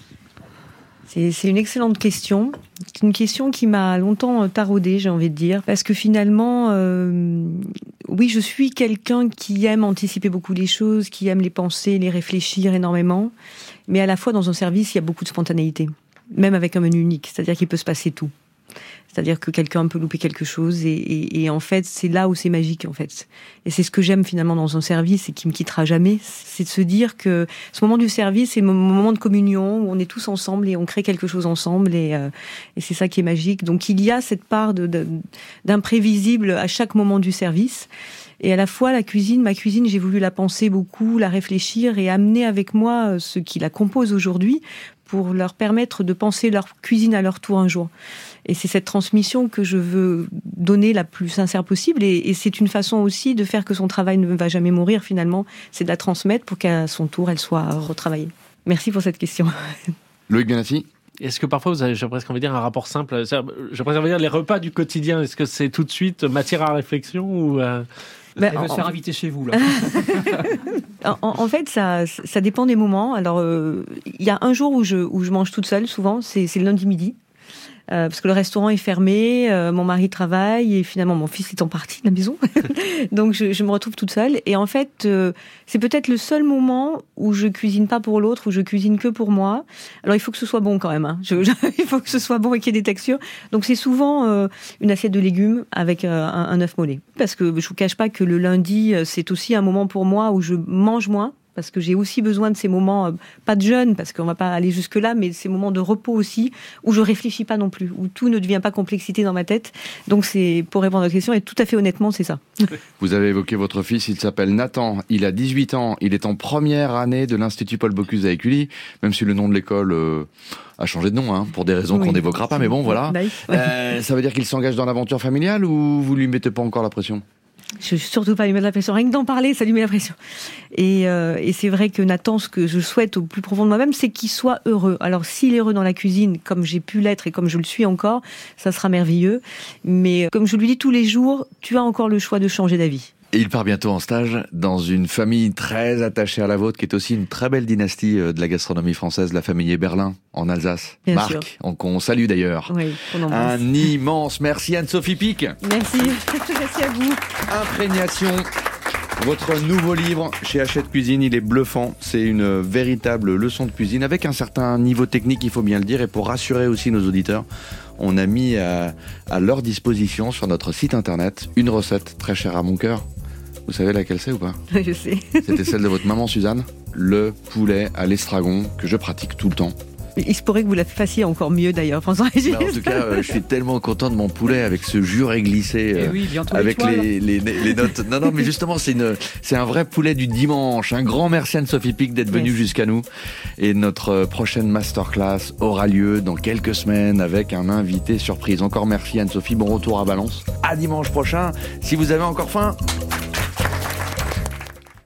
C'est, c'est une excellente question. C'est une question qui m'a longtemps taraudée, j'ai envie de dire. Parce que finalement, euh, oui, je suis quelqu'un qui aime anticiper beaucoup les choses, qui aime les penser, les réfléchir énormément. Mais à la fois, dans un service, il y a beaucoup de spontanéité. Même avec un menu unique. C'est-à-dire qu'il peut se passer tout. C'est-à-dire que quelqu'un peut louper quelque chose et, et, et en fait, c'est là où c'est magique, en fait. Et c'est ce que j'aime finalement dans un service et qui me quittera jamais, c'est de se dire que ce moment du service, c'est le moment de communion où on est tous ensemble et on crée quelque chose ensemble et, euh, et c'est ça qui est magique. Donc il y a cette part de, de, d'imprévisible à chaque moment du service. Et à la fois, la cuisine, ma cuisine, j'ai voulu la penser beaucoup, la réfléchir et amener avec moi ceux qui la composent aujourd'hui pour leur permettre de penser leur cuisine à leur tour un jour. Et c'est cette transmission que je veux donner la plus sincère possible. Et, et c'est une façon aussi de faire que son travail ne va jamais mourir, finalement. C'est de la transmettre pour qu'à son tour, elle soit retravaillée. Merci pour cette question. Loïc Benassi. Est-ce que parfois vous avez, j'ai presque envie de dire, un rapport simple, j'ai presque envie de dire les repas du quotidien, est-ce que c'est tout de suite matière à réflexion ou euh... Ben, Elle veut se faire inviter chez vous, là. en, en fait, ça, ça dépend des moments. Alors, il euh, y a un jour où je, où je mange toute seule, souvent, c'est, c'est le lundi midi. Euh, parce que le restaurant est fermé, euh, mon mari travaille et finalement mon fils est en partie de la maison. Donc je, je me retrouve toute seule. Et en fait, euh, c'est peut-être le seul moment où je cuisine pas pour l'autre, où je cuisine que pour moi. Alors il faut que ce soit bon quand même. Hein. Je, je, il faut que ce soit bon et qu'il y ait des textures. Donc c'est souvent euh, une assiette de légumes avec euh, un, un œuf mollet. Parce que je vous cache pas que le lundi, c'est aussi un moment pour moi où je mange moins. Parce que j'ai aussi besoin de ces moments, euh, pas de jeûne, parce qu'on va pas aller jusque-là, mais ces moments de repos aussi, où je réfléchis pas non plus, où tout ne devient pas complexité dans ma tête. Donc c'est, pour répondre à votre question, et tout à fait honnêtement, c'est ça. Vous avez évoqué votre fils, il s'appelle Nathan, il a dix-huit ans, il est en première année de l'Institut Paul Bocuse à Écully, même si le nom de l'école euh, a changé de nom, hein, pour des raisons oui, qu'on n'évoquera pas, mais bon, voilà. Euh, ça veut dire qu'il s'engage dans l'aventure familiale ou vous lui mettez pas encore la pression ? Je ne suis surtout pas lui mettre la pression. Rien que d'en parler, ça lui met la pression. Et, euh, et c'est vrai que Nathan, ce que je souhaite au plus profond de moi-même, c'est qu'il soit heureux. Alors, s'il est heureux dans la cuisine, comme j'ai pu l'être et comme je le suis encore, ça sera merveilleux. Mais comme je lui dis tous les jours, tu as encore le choix de changer d'avis. Et il part bientôt en stage dans une famille très attachée à la vôtre, qui est aussi une très belle dynastie de la gastronomie française, la famille Eberlin, en Alsace. Bien Marc, sûr. qu'on salue d'ailleurs. Oui, on embrasse. Un immense merci Anne-Sophie Pic. Merci, merci à vous. Imprégnation, Votre nouveau livre chez Hachette Cuisine, il est bluffant. C'est une véritable leçon de cuisine avec un certain niveau technique, il faut bien le dire. Et pour rassurer aussi nos auditeurs, on a mis à, à leur disposition sur notre site internet une recette très chère à mon cœur. Vous savez laquelle c'est ou pas? Je sais. C'était celle de votre maman Suzanne. Le poulet à l'estragon que je pratique tout le temps. Il se pourrait que vous la fassiez encore mieux d'ailleurs, François-Régis. Bah en tout cas, euh, je suis tellement content de mon poulet avec ce jus réglissé, euh, oui, avec les, les, les notes. Non, non, mais justement, c'est une, c'est un vrai poulet du dimanche. Un grand merci Anne-Sophie Pic d'être venue yes. jusqu'à nous. Et notre prochaine masterclass aura lieu dans quelques semaines avec un invité surprise. Encore merci Anne-Sophie. Bon retour à Valence. À dimanche prochain. Si vous avez encore faim,